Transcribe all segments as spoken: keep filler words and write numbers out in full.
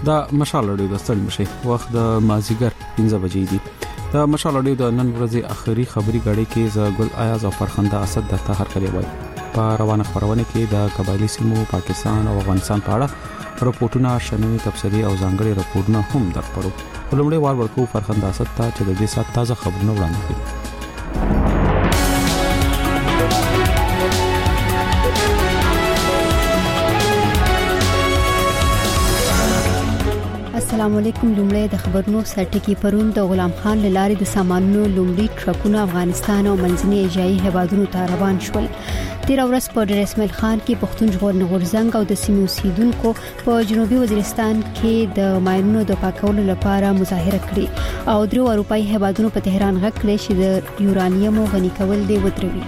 دا مشال اړیو د ستړي مشي وخت د مازیګر پنځه بجې دي. دا مشال اړیو د نن ورځې اخري خبري غړي کې ز ګل ایاز او فرخنده اسد د تهر کړی وای. په روانه خبرونه کې د قبایلی سیمو پاکستان او افغانستان په اړه رپورټونه، شنوي تفصیلي او ځانګړي رپورټونه هم درپړو. ولومړی وار ورکو فرخنده اسد ته چې د دې سات تازه خبرونه وړاندې کړي. السلام علیکم. لومړی د خبرونو سرټکی پرون د غلام خان لارې د سامانونو لومړی ټرکونه افغانستان او منځني ایشیايي هیوادونو ته روان شول. تیر ورځ په ډیر اسماعیل خان کې پښتون ژغورنې غورځنګ او د سیمې اوسیدونکو په جنوبي وزیرستان کې د ماینونو د پاکولو لپاره مظاهره کړې او درو اروپאי هیوادونو په تهران غږ کړی چې د یورانیم غني کول دی ودروي.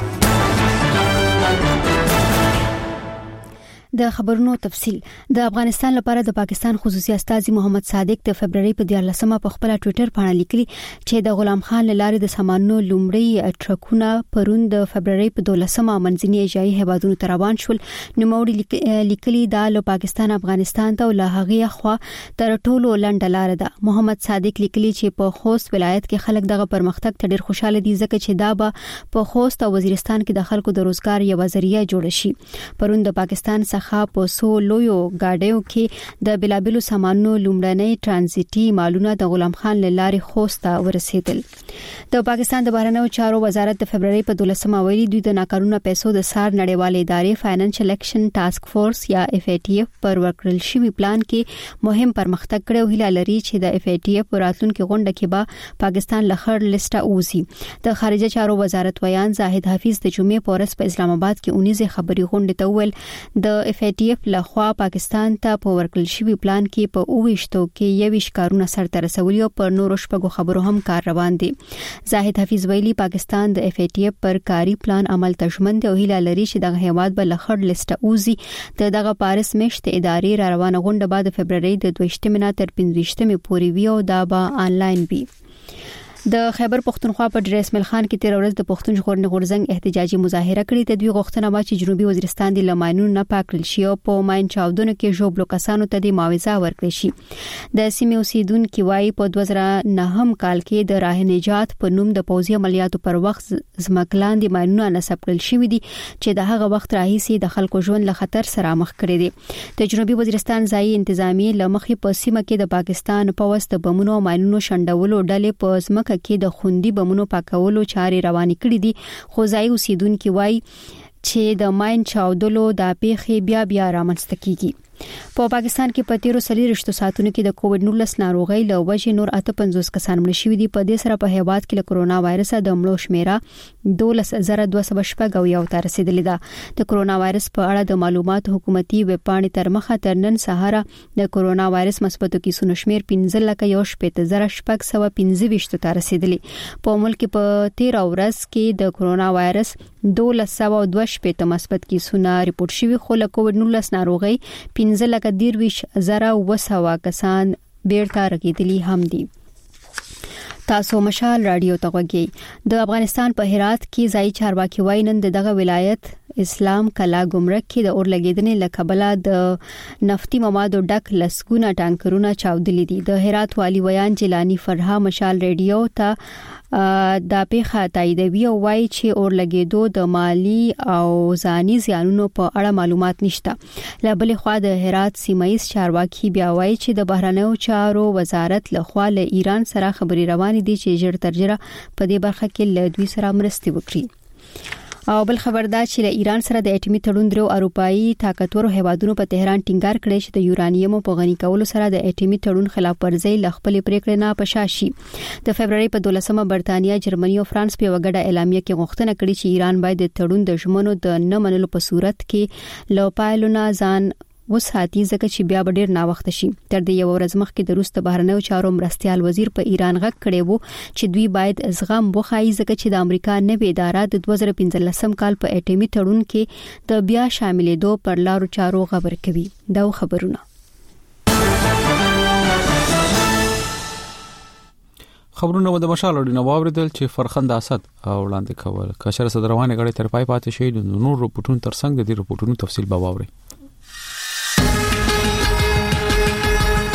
د خبرونو تفصيل. د افغانستان لپاره د پاکستان خصوصي استازي محمد صادق د فبرवरी په دیارلسمه په خپل ټوئیټر باندې لیکلي چې د غلام خان لارې د سامانونو لومړی ټرکونه پرون د فبرवरी په دولسمه منځني ایشیايي هیوادونو ته روان شول. نوموړي لیکلي دا له پاکستان افغانستان ته له هغه خوا تر ټولو لنډه لار ده. محمد صادق لیکلي چې په خوست ولایت کې خلک دغه پرمختګ ته ډېر خوشاله دي ځکه چې دا به په خوست او وزیرستان کې د خلکو د روزګار یو ذریعہ جوړ شي. پرون د پاکستان څخه په سو لویو گاډیو کې د بلابلو سامانونو لومړنۍ ترانزیټي مالونه د غلام خان لارې خوست ته ورسېدل. د پاکستان د بهرنیو چارو وزارت د فبرवरी په دولسمه ویلي دوی د ناقانونه پیسو د سار نړیوالې ادارې فاینانشل اکشن ټاسک فورس یا اف ای ټی اف پر ورکړل شوی پلان کې مهم پرمختګ کړی او هیله لري چې د اف ای ټی اف راتلونکو غونډه کې به پاکستان لخر لیسټه اوسي. د خارجه چارو وزارت ویان زاهد حفیظ د جمعې په ورځ په اسلام آباد کې اونیزه خبري غونډه ته ویل د اف ای ټی اف لخوا پاکستان ته په ورکړل شوی پلان کې په اوويشتو کې یويش کارونه سرته رسولي او پر نورو شپږو خبرو هم کار روان دي. زاهد حفیظ ویلي پاکستان د اف ای ټی اف پر کاری پلان عمل تشمن دی او هیله لري چې دغه هیواد به لخر لیسټه اوزي. دغه پاریس میشت ادارې را روانه غونډه بعد فبرवरी د دویشتمه نه تر پنځويشتمه پورې وی او دا به آنلاین وي. د خیبر پختونخوا په ډیر اسماعیل خان کې تیر ورځ د پښتون ژغورنې غورځنګ احتجاجي مظاهره کړې. د دوی غوښتنه و چې جنوبي وزیرستان د لماینونو نه پاکل شي او په ماین چاودنو کې ژوبلو کسانو ته د معاوضه ورکړي شي. د سیمې اوسیدونکو وايي په دوه زره نهم کال کې د راه نجات په نوم د پوځي عملیاتو پر وخت ځمکلان د ماینونو نصب کړل شوې دي چې د هغه وخت راهیسي د خلکو ژوند له خطر سره مخ کړي دي. د جنوبي وزیرستان ځایي انتظامی لمخې په سیمه کې د پاکستان په واسطه بمونو او ماینونو شندولو ډلې په ځمکه کې د خوندي بمونو پاکولو چاري روانې کړې دي. خو ځای اوسیدونکو وایي چې د ماین چاودلو د پیښې بیا بیا رامنځته کیږي. په پاکستان کې په تیرو سلیریشتو ساتونو کې د کووډ نولس ناروغي له وجې نور اته پنځوس کسان مړ شوي دي. په دې سره په هیواد کې له کرونا وایرس د مړو شمیره دولس هزار دوه سوه شپږ او یو ته رسیدلې ده. د کرونا وایرس په اړه د معلوماتو حکومتي ویب پاڼې تر مخه تر نن سهار د کرونا وایرس مثبتو کیسونو شمیر پنځه لکه یو شپږ زره شپږ سوه پنځه ویشت ته رسیدلې. په ملک په تیر ورځ کې د کرونا وایرس دولس سوه دوه شپږ مثبت کیسونه ریپورت شوي خو له کووډ نولس ناروغي پنځه لکه دیرویش زره وسوه کسان بیرته رغیدلی هم دي. تاسو مشال رادیو ته غوږی. د افغانستان په هرات کې ځای چارواکي وایي نن دغه ولایت اسلام کلا ګمرک کې د اور لګیدنې لکبله د نفتي موادو ډک لسګونه ټانکرونه چاودلي دي. د هرات والی ویان جیلانی فرها مشال رادیو ته دا پیښه تاییدوي او وایي چې اور لګیدو د مالی او ځاني زیانونو په اړه معلومات نشته. له بلې خوا د هرات سیمایي چارواکي بیا وایي چې د بهرنیو چارو وزارت له خوا له ایران سره خبري روانې دي چې ژر تر ژره په دې برخه کې له دوی سره مرسته وکړي. او بل خبردار چې له ایران سره د اټومي تړون درو اروپאי طاقتورو هیوادونو په تهران ټینګار کړی چې د یورانیم په غني کولو سره د اټومي تړون خلاف ورزي لخپل پریکړه نه پشاشي. د فبرवरी په دولسمه برتانیا، جرمني او فرانس په وګړه اعلامیه کې غوښتنه کړې چې ایران باید د تړون د ژمنو د نه منلو په صورت کې لو پایلونه ځان وساتي ځکه چې بیا ډېر نا وخت شي. تر دې یو ورځ مخکې د روس د بهرنیو چارو مرستيال وزیر په ایران غږ کړی وو چې دوی باید زغم وخایي ځکه چې د امریکا نوې اداره د دوه زره پنځلسم کال په اټومي تړون کې د بیا شاملېدو پر لارو چارو خبر کوي. دا خبرونه خبرونه و د مشال اړینه واوریدل چې فرخنده اسد وړاندې کول کشر صدر روانه غړي تر پای پاتې شي. نور رپورټونو ترڅنګ د دې رپورټونو تفصیل به واوري.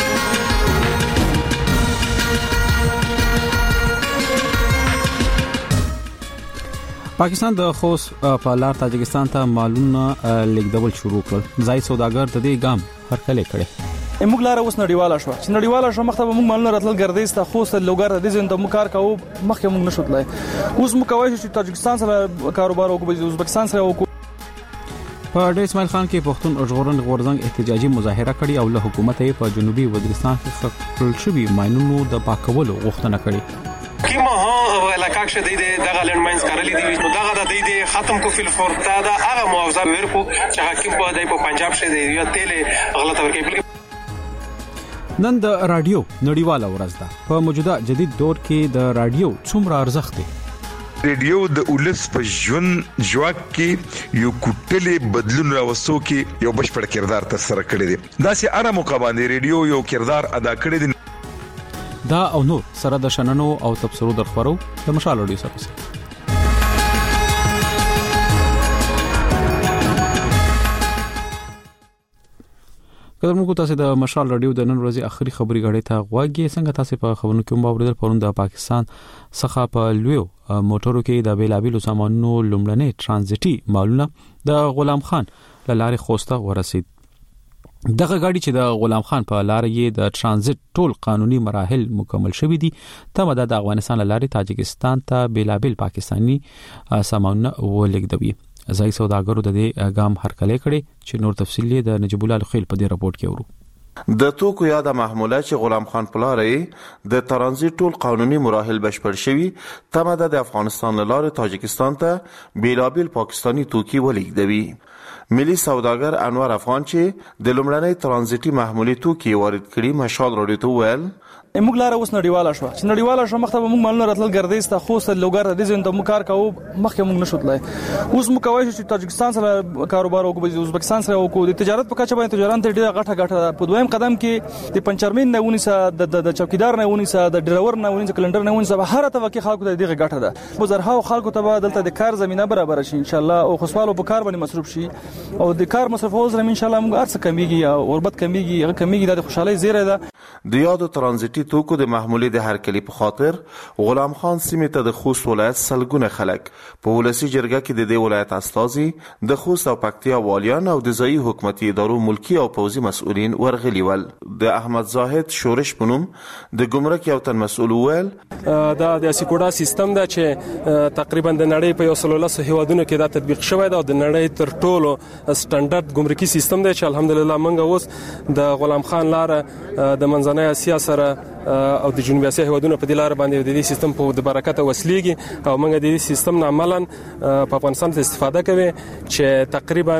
پاکستان د خوست په لار تاجکستان ته مالونه لیږدول شروع کړل. ځای سوداګر د دې ګام هرکلی کړي. موږ لاره اوس نړیواله شو چې نړیواله شو مخته موږ مالونه راتلل ګردیز ته خوست لوګر د دې ځین ته کار کوو مخکې موږ نشو تلای. اوس موږ کوي چې تاجکستان سره کاروبار وکړو ازبکستان سره وکړو. په ډیر اسماعیل خان کې پښتون ژغورن غورځنګ احتجاجي مظاهره کړې او له حکومت یې په جنوبي وزیرستان کې خپل شوی ماینونو د پاکولو غوښتنه کړې. کیما ها علاقه کې د دې دغه لند ماینز کارلې دي نو دغه د دې ختم کو فل فورتا دا هغه معاوضه ورکو چې حکیم په دای په پنجاب شه دی یا تیل غلط ورکې. نن د رادیو نړیواله ورځ ده. په موجوده جدید دور کې د رادیو څومره ارزښت دی؟ ریډیو د ولس په ژوند ژواک کې یو کوټلې بدلون راوستو کې یو بشپړ کردار ترسره کړی دی. دا سي اره موقع باندې ریډیو یو کردار ادا کړی دی. دا او نور سره د شننو او تبصرو درخورو د مشال اډیو سره. کله موږ تاسو د مشال رادیو د نن ورځې اخري خبري غړې ته غواګي. څنګه تاسو په خبرونو کې مو پرون د پاکستان څخه په لویو موټرو کې د بیلابیلو سامانونو لومړنۍ ترانزیټي مالونه د غلام خان لاره خوسته ورسید. دغه گاډي چې د غلام خان په لار یې د ترانزیت ټول قانوني مراحل مکمل شوي دي. تمه ده د افغانستان لارې تاجکستان ته بیلابیل پاکستانی سامانونه ولېږدوي. ځای سوداګرو د دې ګام هرکلی کړي چې نور تفصیل یې د نجیب الله خلیل په دې راپورټ کې ورو. د توکو یا د محموله چې غلام خان پلارې د ترانزیت ټول قانوني مراحل بشپړ شوي. تمه ده د افغانستان لارې تاجکستان ته بیلابیل پاکستانی توکي ولېږدوي. ملي سوداګر انور افغان چې د لومړنۍ ترانزیتي محمولي توکي وارد کړي مشال راډیو ته ویل موږ لاره اوس نړیواله شو چې نړیواله شو مخته موږ مالونه راتلل ګردیز ته خوست لوګر د دې ځین ته کار کوو مخکې موږ نشو تلای. اوس موږ کوي چې تاجکستان سره کاروبار وکړو ازبکستان سره وکړو. د تجارت په کچه باندې تجارت ډیره غټه غټه په دویم قدم کې د پنچرمین نه ونیسه د چوکیدار نه ونیسه د ډرایور نه ونیسه کلندر نه ونیسه هر ته وکي خلکو ته دغه غټه ده. بازارها او خلکو ته دلته د کار زمينه برابر شي ان شاء الله او خصوصاله په کار باندې مصروف شي او د کار مصرف وزر ان شاء الله موږ ارڅ کمیږي او وربت کمیږي هغه کمیږي د خوشحالي زیره ده. د یادو ترانزیتي توکو د محمولي د هرکلی په خاطر غلام خان سیمې ته د خوست ولایت سلګونه خلک په ولسی جرګه کې د دې ولایت استازي د خوست او پکتیا والیان او د ځایي حکومتي ادارو ملکی او پوځي مسؤلین ورغلي ول. د احمد زاهد شورش پنوم د ګمرک یو تن مسؤل ول دا د سکوډا سیستم دا چې تقریبا د نړۍ په یو سل ولس هیوادونو کې دا تطبیق شوی دا د نړۍ تر ټولو سټانډرډ ګمرکي سیستم دی چې الحمدلله موږ اوس د غلام خان لار د منځنۍ اسیا سره او د جنوبي اسیا هیوادونو په دې لار باندې د دې سیستم په د برکت وسلیږي او موږ د دې سیستم نه عملاً په افغانستان ته استفاده کوي چې تقریبا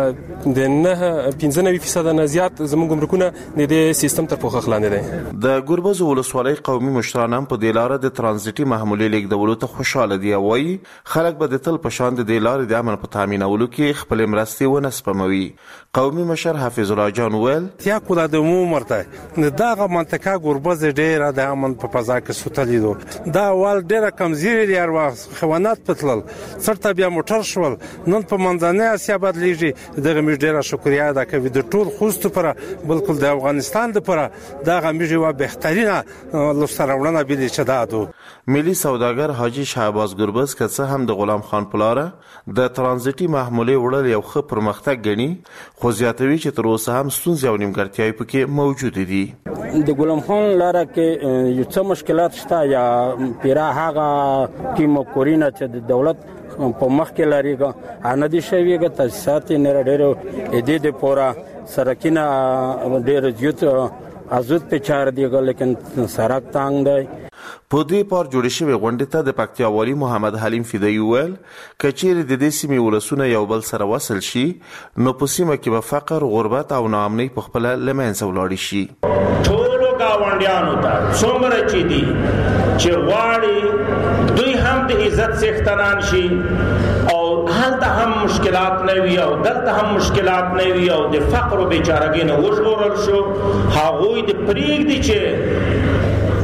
د نه پنځه نوي فیصد نه زیات زموږ ګمرکونه د دې سیستم تر پوښښ لاندې دي. د ګوربز ولسوالۍ قومي مشران هم په دې لار د ترانزیتي محمولي لیږدولو ته خوشاله دي. وایي خلک به د تل په شان د دې لار د امن په تامینولو کې خپل مرستې ونه سپموي. قومي مشر حافظ الله جان ویل یا کوله د مو مرته دغه منطقه ګوربز ډیره د امن په فضا کې سوتلی دو دا وال ډیره کمزوري دی اروا خوانات پتل سرته بیا موټر شول نن په منځنۍ اسیا بدلیږي. دغه مې ډیره شکریا ده کوي د ټول خوست پر بلکل د افغانستان د پر دغه مې وا بهترینه لسرونه بلی چدادو. ملي سوداګر حاجی شهباز ګوربز کڅه هم د غلام خان پلاره د ترانزیتي محمولي وړل یو ښه پرمختګ غني خو زیاتوي چې تر اوسه هم ستونزې او نیمګړتیاوې پکې موجود دي. د غلام خان لاره کې یو څه مشکلات شته یا پیرا هغه کې مکورینه چې د دولت په مخ کې لريګه ان دي شویګه تاسیسات نه ډېر اې دې پورا سرکینه ډېر زیات ازود په چار دیګه لیکن سرک تانګ دی. په دې پار جوړې شوی غونډې ته د پکتیا والی محمد حلیم فدایی ویل کچېر د دې سیمې ولسونه یو بل سره وصل شي نو په سیمه کې به فقر غربت او ناامنۍ په خپل لمنځه ولاړ شي. ټولو گاونډیانو ته څومره چې دي چې غواړي دوی هم د عزت څښتنان شي او هلته هم مشکلات نه وي او دلته هم مشکلات نه وي او د فقر او بیچارګۍ نه وژغورل شو هغوی د پرېږدي چې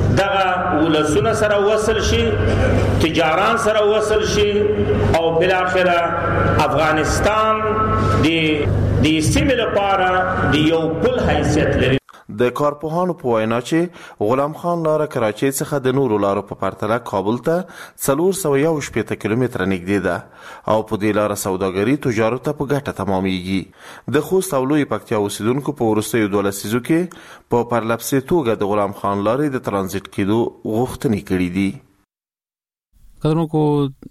دغه ولسونه سره وصل شي تجاران سره وصل شي او بل اخره افغانستان د د سیمې لپاره د یو بل حیثیت لري. د کارپوهانو په وینا چې غلام خان لاره کراچۍ څخه د نورو لارو په پرتله کابل ته څلور سوه یو شپېته کیلومتره نږدې ده او په دې لاره سوداګري تجارت ته په ګټه تمامیږي. د خوست او لوی پکتیا اوسیدونکو په وروستیو دوه لسیزو کې په پرلپسې توګه د غلام خان لارې د ترانزیت کېدو غوښتنې کړې دي. کدرونکو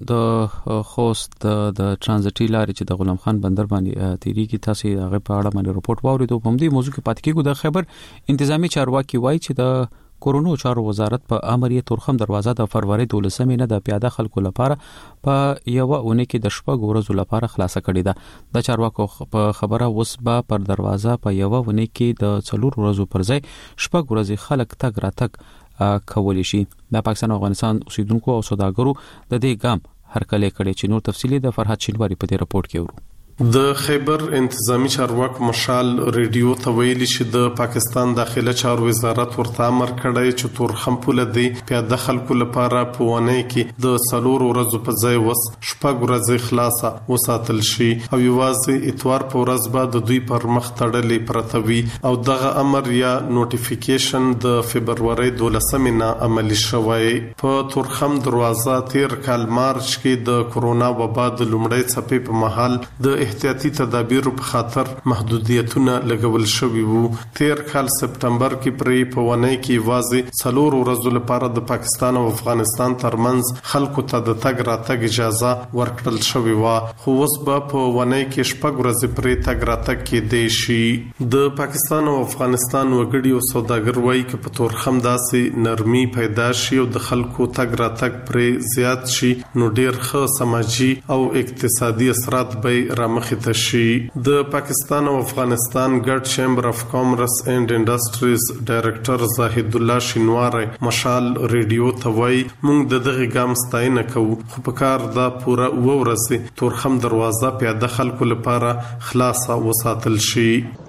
د خوست د ترانزیتي لارې چې د غلام خان بندر باندې تیریږي تاسو هغه په اړه باندې رپورت واوریدو. په دې موضوع کې پاتې کېږو. د خبر انتظامی چارواکي وایي چې د کورونو چارو وزارت په امر یې تورخم دروازه د فروری دولسمې نه د پیاده خلکو لپاره په یو اونۍ کې د شپږ ورځو لپاره خلاصه کړې ده. د چارواکو په خبره اوس به پر دروازه په یو اونۍ کې د څلور ورځو پر ځای شپږ ورځې خلک تګ راتګ کولی شي. د پاکستان او افغانستان اوسیدونکو او سوداګرو د دې ګام هرکلی کړي چې نور تفصیلی د فرحت شینواری په دې رپورت کې ورو. د خیبر انتظامی چارواکو مشال ریډیو ته ویلي چې د پاکستان داخله چارو وزارت ورته امر کړی چې تورخم پوله دی پیاده خلکو لپاره په ونې کې د څلور ورځو په ځای وس شپږ ورځې خلاصه وساتل شي او یوازې اتوار په ورځ به د دوی پر مخ تړلې پرته وي او دغه امر یا نوټیفیکیشن د فبرورۍ دولسمې نه عملي شوی. په تورخم دروازه تیر کال مارچ کې د کورونا وبا د لومړۍ څپې په مهال د احتیاطي تدابیرو په خاطر محدودیتونه لګول شوي وو. تیر کال سپټمبر کې پرې په ونې کې واځي څلور ورځو لپاره د پاکستان او افغانستان ترمنځ خلکو ته د تګ راتګ اجازه ورکړل شوې وه، خو اوس به په ونې کې شپږ ورځې پرې تګ راتګ کېدی شي. د پاکستان او افغانستان وګړي او سوداګر وایي چې په تورخم داسې نرمي پیدا شي او د خلکو تګ راتګ پرې زیات شي نو ډیر ښه سماجی او اقتصادي اثرات به را مخې ته شي. د پاکستان او افغانستان ګډ چیمبر اف کامرس اینڈ انډستریز ډایریکټر زاهد الله شینواری مشال ریډیو ته وایي موږ د دغه ګام ستاینه کوو خو په کار دا پوره اوه ورځې تورخم دروازه پیاده خلکو لپاره خلاصه وساتل شي.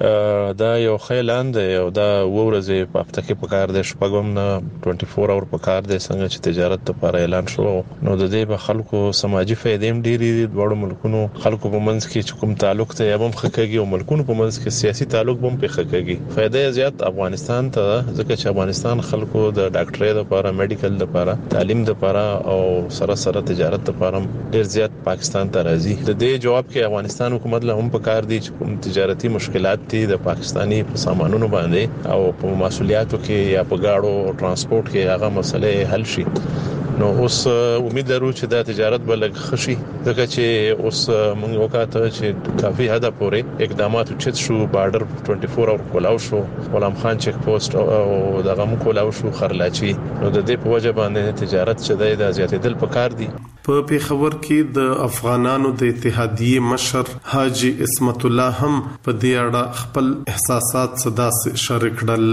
دا یو خیلان دی او دا اوه ورځې په هفته کې په کار دی شپږم نه چوبیس اور په کار دی څنګه چې تجارت لپاره اعلان شو نو د دې به خلکو سماجی فائدې هم ډېری دي. دوه ملکونو خلکو په منځ کې چې کوم تعلق ته هم خکېږي او ملکونو په منځ کې سیاسي تعلق هم په خکېږي. فائدې زیات افغانستان ته ځکه چې افغانستان خلکو د ډاکټرۍ لپاره میډیکل لپاره تعلیم لپاره او سره سره تجارت لپاره ډېر زیات پاکستان ته راځي. د دې جواب کې افغانستان حکومت له هم په کار دي چې کوم تجارتي مشکلات دي د پاکستانی په سامانونو باندې او په مسولیتو کې یا په گاډو ترانسپورت کې هغه مسلې حل شي. نو اوس امید لرو چې دا تجارت به لږ خشي ځکه چې اوس موږ وکړه چې کافي حد پورې اقدامات وچت شو. بارډر چوبیس اور کولاو شو، غلام خان چک پوسټ او دغه مو کولاو شو خرلاچی. نو د دې په وجه باندې تجارت چې د زیاتېدل پکار دي. په پیښور کې د افغانانو د اتحادیې مشر حاجی اسمت الله هم په دې اړه خپل احساسات صدا سره شریک کړل.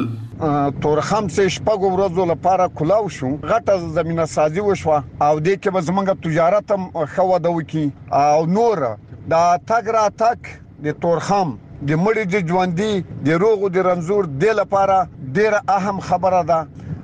تورخم سه شپږ ورځې لپاره کولاو شو، غټه زمينه سازي وشو او د کې به زمونږ تجارت هم خو ودو کی او نور دا تګ را تک د تورخم د مړي د ژوندۍ د روغو د رنزور د لپاره ډیره اهم خبره ده.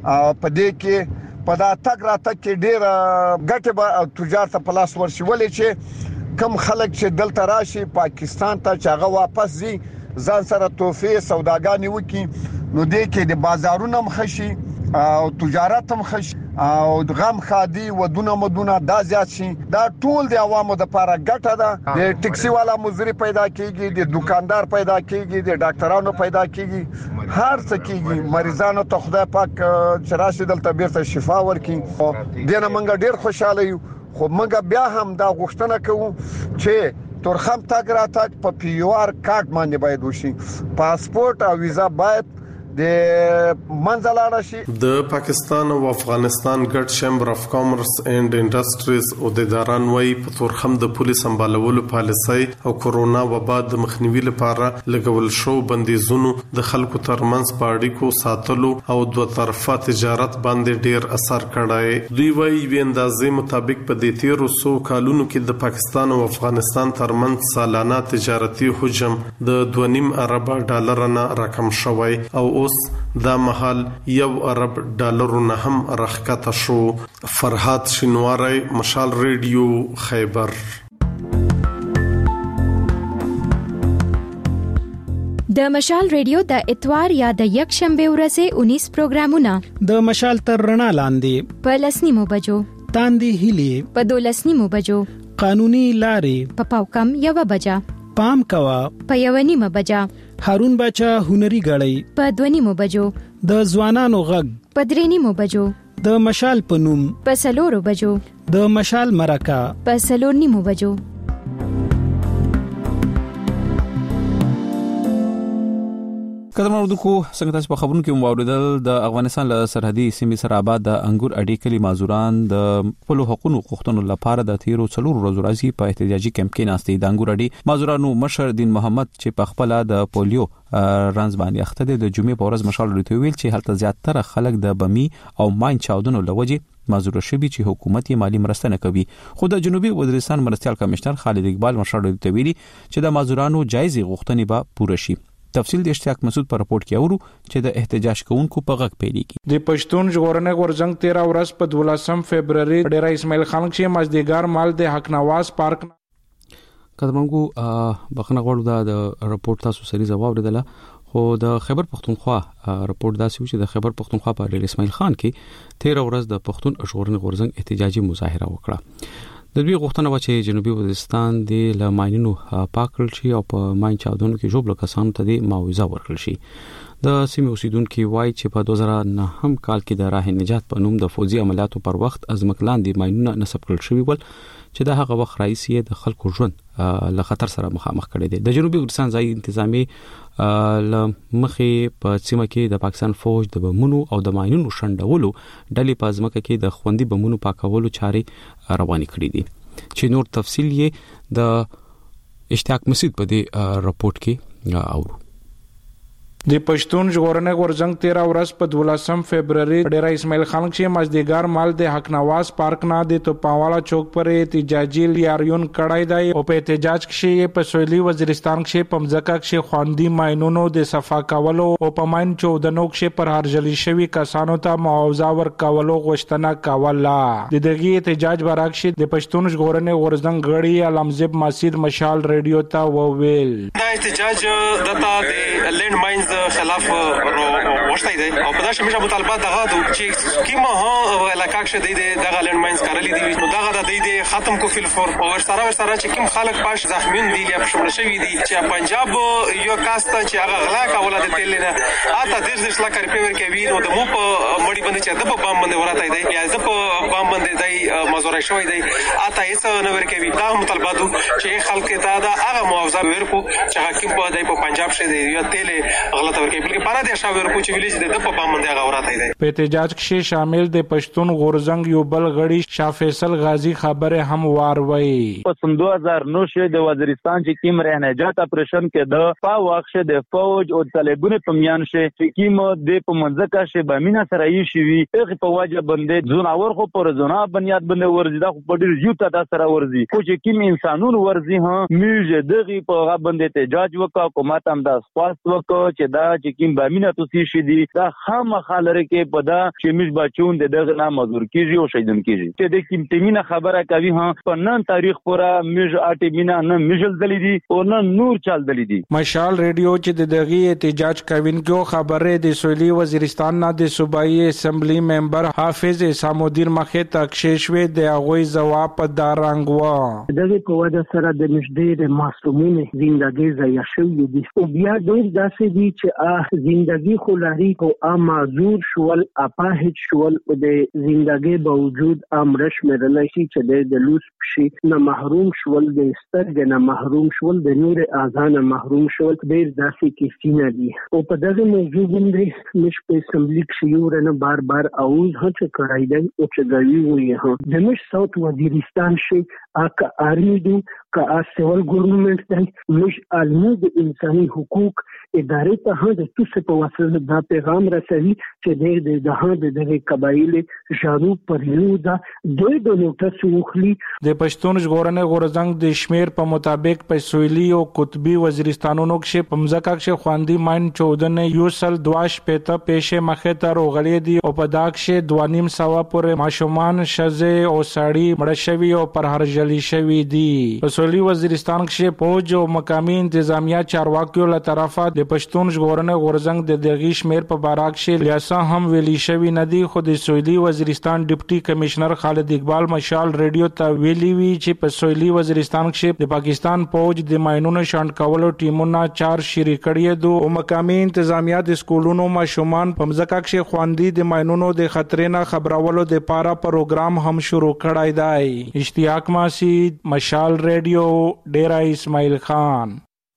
په دې کې په دا تک را تک کې ډیر ګټه به تجارت په لاس ورشي ولې چې کم خلک چې دلته راشي پاکستان ته چې هغه واپس زی ځان سره توفیه سوداګانی وکي نو دې کې د بازارونو مخشي او تجارت هم خشي او غم خادي ودونه مدونه دا زیات شي. دا ټول د عوامو د لپاره ګټه ده. د ټیکسي والا مزدوري پیدا کیږي، د دکاندار پیدا کیږي، د ډاکټرانو پیدا کیږي، هر څه کیږي. مریضانو ته خدای پاک چرشه دلته بیرته شفا ورکړي. دنه منګه ډیر خوشاله یو خو منګه بیا هم دا غوښتنه کوو چې تورخم تاګ را تاګ په پی آر کارت باندې باید وشي. پاسپورت او ویزا باید د منځلاړه شي. د پاکستان او افغانستان ګډ چیمبر اف کامرس اینڈ انډستریز او د داران وای په تورخم د پولیس سمبالولو پالیسي او کورونا وبا د مخنیوي لپاره لګول شو بندیزونو د خلکو ترمنځ پاړیکو ساتلو او دوه طرفه تجارت باندې ډیر اثر کړای. دوی وای ویندازې مطابق په دې تیرو سو کالونو کې د پاکستان او افغانستان ترمنځ سالانه تجارتي حجم د دوه نیم ارب ډالر نه رقم شوی او اوس دا محل یو ارب ډالرونه هم راښکته شو. فرحات شینواری مشال ریډیو خیبر. د مشال ریډیو د اتوار یا د یک شنبه ورځې انیس پروګرامونه د مشال تر رڼا لاندې په لسنیمو بجو تاندې هلي په دولسنیمو بجو قانوني لارې په پاو کم یو بجا پام کوا په یو نیمه بجا هارون بچا هنري غړی په دوه نیمو بجو د ځوانانو غږ په درې نیمو بجو د مشال پنوم په سلورو بجو د مشال مرکه په سلور نیمو بجو. قدرمن اردوونکو څنګه تاسو په خبرونو کې موریدل د افغانستان له سرحدي سیمې سره آباد د انګور اډې کلی مازوران د خپل حقوقو غوښتنو لپاره د تیرو څلور ورځو راځي په احتجاجي کمپ کې ناستي. د انګور اډې مازورانو مشر دین محمد چې په خپل د پولیو رانز باندې اخته د جمعې په ورځ مشال لري ویل چې هلته زیاتره خلک د بمی او ماین چاودنو لوجه مازور شوی چې حکومت یې مالی مرسته نه کوي. خو د جنوبي وزیرستان مرستيال کمشنر خالد اقبال مشال لري ویلي چې د مازورانو جایز غوښتنې به پوره شي. تفصیل د اشتیاق مسعود پر رپورت کې اورو چې د احتجاج کوونکو په غږ پیلېږي. د پښتون ژغورنې غورځنګ تیرا ورځ په دولسم فبرवरी ډیر اسماعیل خان چې مازدیګر مال د حق نواز پارک کدمنګو بخنه غوړو د رپورت تاسو سری جواب ورکړل. خو د خیبر پختونخوا رپورت دا چې د خیبر پختونخوا په ډیر اسماعیل خان کې تیرا ورځ د پښتون ژغورنې غورځنګ احتجاجي مظاهره وکړه. د دوی غوښتنه و چې جنوبي وزیرستان د لماینونو پاکل شي او په ماین چاودنو کې جوړ کسانو ته د معاوضه ورکړل شي. د سیمې اوسیدونکو وایي چې په دوه زره نه هم کال کې د راه نجات په نوم د فوزي عملیاتو پر وخت ازمکلاندې ماینونه نصب کړل شوی ول چې د هغه وخت رئیس یې د خلکو ژوند له خطر سره مخامخ کړی دی. د جنوبي وزیرستان ځای انتظامی ل مخې په سیمه کې د پاکستان فوج د بمونو او د ماینونو شندولو ډلې په ځمکه کې د خوندي بمونو پاکولو چارې روانې کړې دي چې نور تفصیل یې د اشتیاق مسعود په دې رپورت کې اورو. د پښتون ژغورنې غورځنګ تیرا ورځ په دولسم فبرवरी ډیر اسماعیل خان چې مازدیګر مال د حق نواز پارک نه د توپاوالا چوک پر احتجاجي لیاریون کړای دی او په احتجاج کې په سویلي وزیرستان کې پمځکا کې خواندي ماینونو د صفا کولو او په ماین چودنو کې پر هرجلی شوی کسانو ته معاوضه ورکولو غوښتنه کوله. د دغه احتجاج برعکس د پښتون ژغورنې غورځنګ غړي علمزب مسجد مشال ریډیو ته وویل دا احتجاج دتا د لینډ ماینز خلاف وشتای دی او په داسې مشه مطالبات دغه چې کیما ها علاقه کې د دغه لینډ ماینز کارلې دي نو دغه د دې ختم کو فل فور او سره سره چې کوم خلک پاش زخمین دي یا پښمن شوی دي چې پنجاب یو کاست چې هغه غلا کوله د تل نه اته د دې ځلا کار پیور کوي نو د مو په مړی باندې چې د په بام باندې وراتای دی یا د په بام باندې دی مزور شوی دی اته هیڅ نه ور کوي دا مطالبات چې خلک ته دا هغه معاوضه ورکو چې حکیم په دای په پنجاب شه دی یا تل غلط ورکوي بلکې پاره د شاور کو چې ویلې د په بام باندې هغه وراتای دی. په احتجاج کې شامل د پښتون غورځنګ یو بل غړي شاه فیصل غازی خبره هم واروي. په سن دو هزار نو شه د وزیرستان چې کیم راه نجات اپریشن کې د پا واخشه د فوج او طالبونو په میان شه چې کیم د په منځکه شه بامینا سره یې شوی هغه په واجب باندې زوناور خو پر زونا بنیاد باندې ورزي دا په ډیر یو ته سره ورزي خو چې کیم انسانونو ورزي ها میږي دغه په غا باندې احتجاج وکړه حکومت هم دا سپاس وکړه چې دا چې کیم بامینا توسي شي دي دا خامخاله کې په دا چې مش بچون د دغه نام مزور کیږي او شهیدون کیږي چې د کیم تیمینا خبره کوي ها په نن تاریخ پورا مش اټی مینا نه مشل دلی دي او نه نور چال دلی دي. مشال ریډیو چې د دغه احتجاج کوونکو خبره د سویلي وزیرستان نه د صوبایي اسمبلی ممبر حافظ اسامالدین مخه تکششوي د هغه جواب په دارنګ و دغه په وجه سره د نشدې د معصومین زندګي ضایع شوی دي او بیا ډیر داسې دي چې ا زندګي خلاري او ا معذور شول اپاهج شول او د زندګي باوجود امرش مدلای شي چې د لوس شي نه محروم شول د سترګ نه محروم شول د نور اذان محروم شول ډیر داسې کې سینه دي او په دغه موضوع باندې مش په اسمبلی کې یو رنه بار بار اوز هڅه کړای دی او چې غوي وي هه د مش ساوث وزیرستان شي اکه ارمی دي که سیول ګورنمنت دی مش علمي د انساني حقوق ادارې ته هم د توسه په واسطه دا پیغام رسوي چې د دغه د قبایل شارو پر یو دا دوی د نوټس وخلی. د پښتون ژغورنې غورځنګ د شمیر په مطابق په سویلي او قطبي وزیرستانونو کې په مځکه کې خواندي ماین چودنې یو سل دواش پته پېښه مخه ته روغلې دي او په دا کې دوانیم سوا پر ماشومان شزه او ساړي مړ شوی او پر هرجلی شوی دي. په سویلي وزیرستان کې پوج او مقامی انتظامیه چارواکیو له طرفه د پښتون ژغورنې غورځنګ د دغې شمیر په باره کې لیاسا هم ویلي شوی نه دی، خو د سویلي وزیرستان ډیپټي کمشنر خالد اقبال مشال ریډیو ته ویلي وی چې په سویلي وزیرستان کې د پاکستان پوج د ماینونو شاند کولو ټیمونه چار شریک کړي دو او مقامی انتظامیه د سکولونو ماشومان په مځکه کې خواندي د ماینونو د خطر نه خبرولو د پاره پروګرام هم شروع کړای دی. اشتیاق ماسید، مشال ریډیو، ډیرا اسماعیل خان.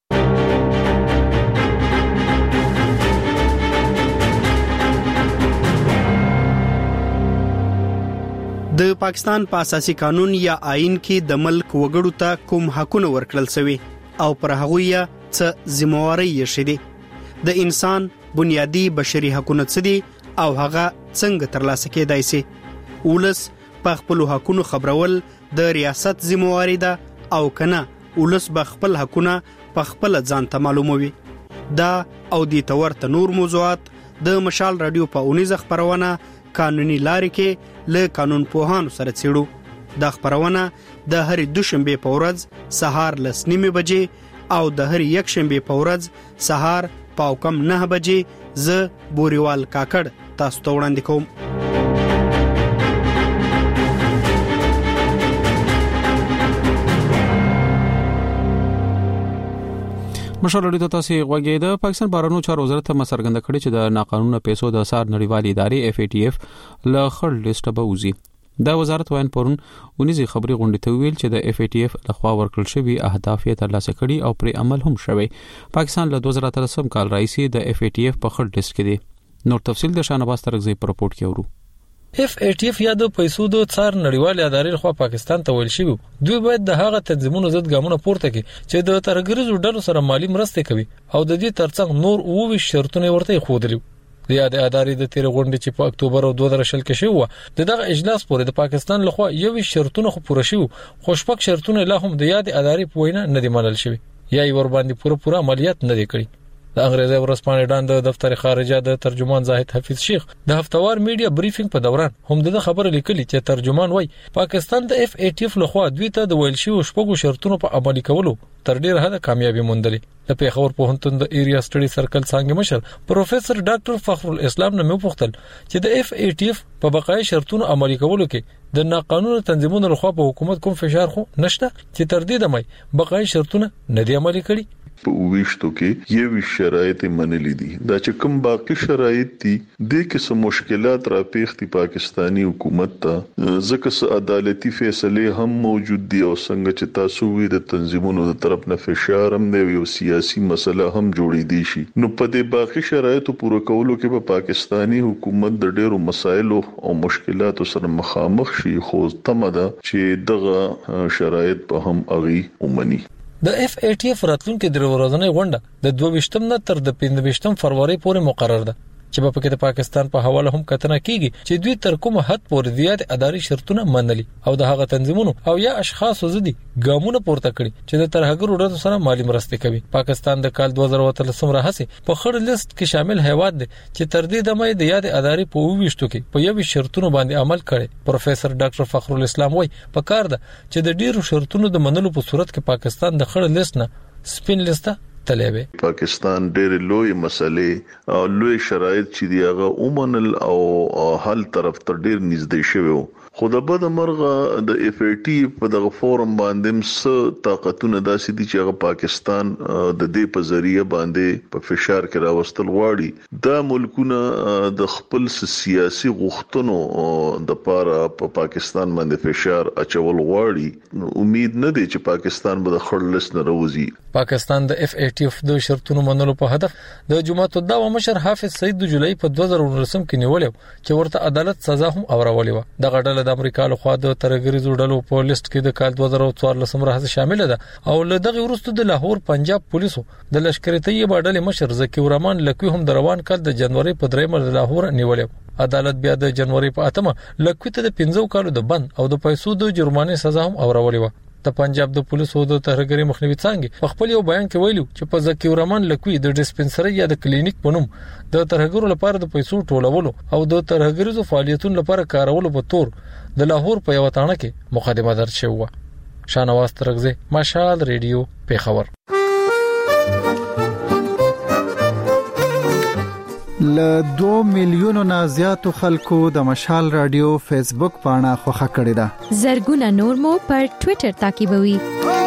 د پاکستان په اساسي قانون یا آئین کې د ملک وګړو ته کوم حقونه ورکړل شوی او پر هغه یې څه ذمہواری یې شېده. د انسان بنیادی بشري حقوق څه دي او هغه څنګه ترلاسه کېدای شي؟ ولس په خپل حقوقو خبرول د ریاست ذمہواری ده او کنه ولس به خپل حقونه په خپل ځان ته معلوموي. دا او د تورته نور موضوعات د مشال رادیو په اونیزه خبرونه قانوني لارې کې له قانون پوهانو سره څېړو. دا خبرونه د هر دوشنبه په ورځ سهار لس نیمه بجې او د هر یک شنبه په ورځ سهار پاو کم نه بجې ز بوريوال کاکړ تاسو ته وړاندې کوم. مشال ډیټا تاسو غوږی د پاکستان بهرنیو چارو وزارت مسرګند کړي چې د ناقانونه پیسو د سار نړیوالې ادارې اف ای ټی اف له خړ لیست به وځي. دا وزارت وین پرون اونیزه خبري غونډه ته ویل چې د اف ای ټی اف لخوا ورکړل شوی اهداف یې ترلاسه کړي او پر عمل هم شوی. پاکستان له دوه زره اتلسم کال راځي د اف ای ټی اف په خړ لیست کې دی. نور تفصیل د شانواز ترغزي په رپورت کې ورو. اف ای ټی اف یا د پیسو د څار نړیوالې ادارې خو پاکستان ته ویل شوی دوی باید د هغه تنظیمونو ضد ګامونه پورته کړي چې د ترګریزو ډلو سره مالی مرسته کوي او د دې ترڅنګ نور اووه شرطونه ورته خودري. د یاد ادارې د تیر غونډې چې په اکتوبر او دوه زره شل کې شو د دغه اجلاس پورې د پاکستان لخوا یو شرطونه خو پوره شو، خو شپږ شرطونه لا هم د یاد ادارې په وینا نه دي منل شوی یا یې ور باندې پوره پوره عملیات نه دي کړی. د انګریزي ورسپانې ډان د دفتر خارجه د ترجمان زاهد حفیظ شیخ د هفتوار میډیا بریفینګ په دوران هم د خبره لیکلي چې ترجمان وای پاکستان د اف ای ټی اف لخوا دوی ته د ویل شوی شپږو شرطونو په عملي کولو تر ډیره حد کامیابی موندلې. د پیښور پوهنتون د ایریا سټډي سرکل څنګه مشر پروفیسور ډاکټر فخر الاسلام نه مې پوښتل چې د اف ای ټی اف په بقای شرطونو عملي کولو کې د ناقانونه تنظیمونو لخوا په حکومت کوم فشار خو نشته چې تر دې دمه بقای شرطونه نه دي عملي کړي. په ویشتو کې یو شرایط منلې دي دا چې کوم باقی شرایط دي د کیسه مشکلات را پیښتي پاکستانی حکومت ته ځکه چې عدالتي فیصله هم موجود دي او څنګه چې تاسو وی د تنظیمونو د طرف نه فشار هم دی او سیاسي مسله هم جوړې دي شي. نو په دې باقی شرایطو پوره کولو کې په پاکستانی حکومت د ډېرو مسایلو او مشکلاتو سره مخامخ شي، خو تمه ده چې دغه شرایط په هم اغي ومني. د اف ای ټی اف راتلونکو د ورځنۍ غونډه د دوه ویشتم نه تر د پنځه ویشتم فروری پورې مقرر ده چې په کې د پاکستان په حواله هم کتنه کیږي چې دوی تر کومه حد پورې د یاد اداري شرطونه منلي او د هغه تنظیمونو او یا اشخاصو زدي ګامونه پورته کړي چې د ترهګرو ډلو سره مالی مرسته کوي. پاکستان د کال دوه زره اتلسم راهسي په خړ لیست کې شامل هیواد دی چې تر دې دمه د یاد اداري په ویشتو کې په یو شرطونو باندې عمل کړي. پروفیسور ډاکټر فخر الاسلام وای په کار ده چې د ډیرو شرطونو د منلو په صورت کې پاکستان د خړ لیست نه سپین لیست تلوي. پاکستان ډېر لوی مسلې او لوی شرایط چې دی هغه اومنل او حل طرف ته ډېر نږدې شوی. خو د بده مرغه د اف ای ټی په دغه فورم باندې س طاقتونه داسې دي چې هغه پاکستان د دې په ذریعہ باندې په فشار کې راوستل غواړي. دا ملکونه د خپل سیاسي غوښتنو د پاره په پا پاکستان باندې فشار اچول غواړي. امید نه دی چې پاکستان به د خړ لیست نه راوځي. پاکستان د اف ای ټی اف د شرطونو منلو په هدف د جمعیت الدعوه مشر حافظ سعید د جولای په دوه زره نولسم کې نیولې چې ورته عدالت سزا هم اورولې و. دغه ډله د امریکا له خوا د ترګریزو ډلو په لیست کې د کال دوه زره څوارلسم راځي شامل ده او له دغه وروسته د لاهور پنجاب پولیسو د لشکر طیبه ډلې مشر ذکی الرحمن لکوي هم د روان کال د جنوري په درېمه د لاهور نیولې. عدالت بیا د جنوري په اتمه لکوي ته د پنځو کالو د بند او د پیسو د جرمانه سزا هم اورولې و. د پنجاب د پولیسو د ترهګری مخنیوي څنګه په خپل یو بیان کې ویلو چې په ذکی الرحمن لکوي د ډیسپنسري یا د کلینیک په نوم د ترهګرو لپاره د پیسو ټولولو او د ترهګریزو فعالیتونو لپاره کارولو په تور د لاهور په یو تاڼه کې مقدمه درج شوه. شانواز ترغزه مشال ریډیو پیښور. ل دوه میلیونو نه زیاتو خلکو د مشال رادیو فیسبوک پاڼه خوښه کړې ده. زرګونه نور مو پر ټوئیټر تعقیبوي.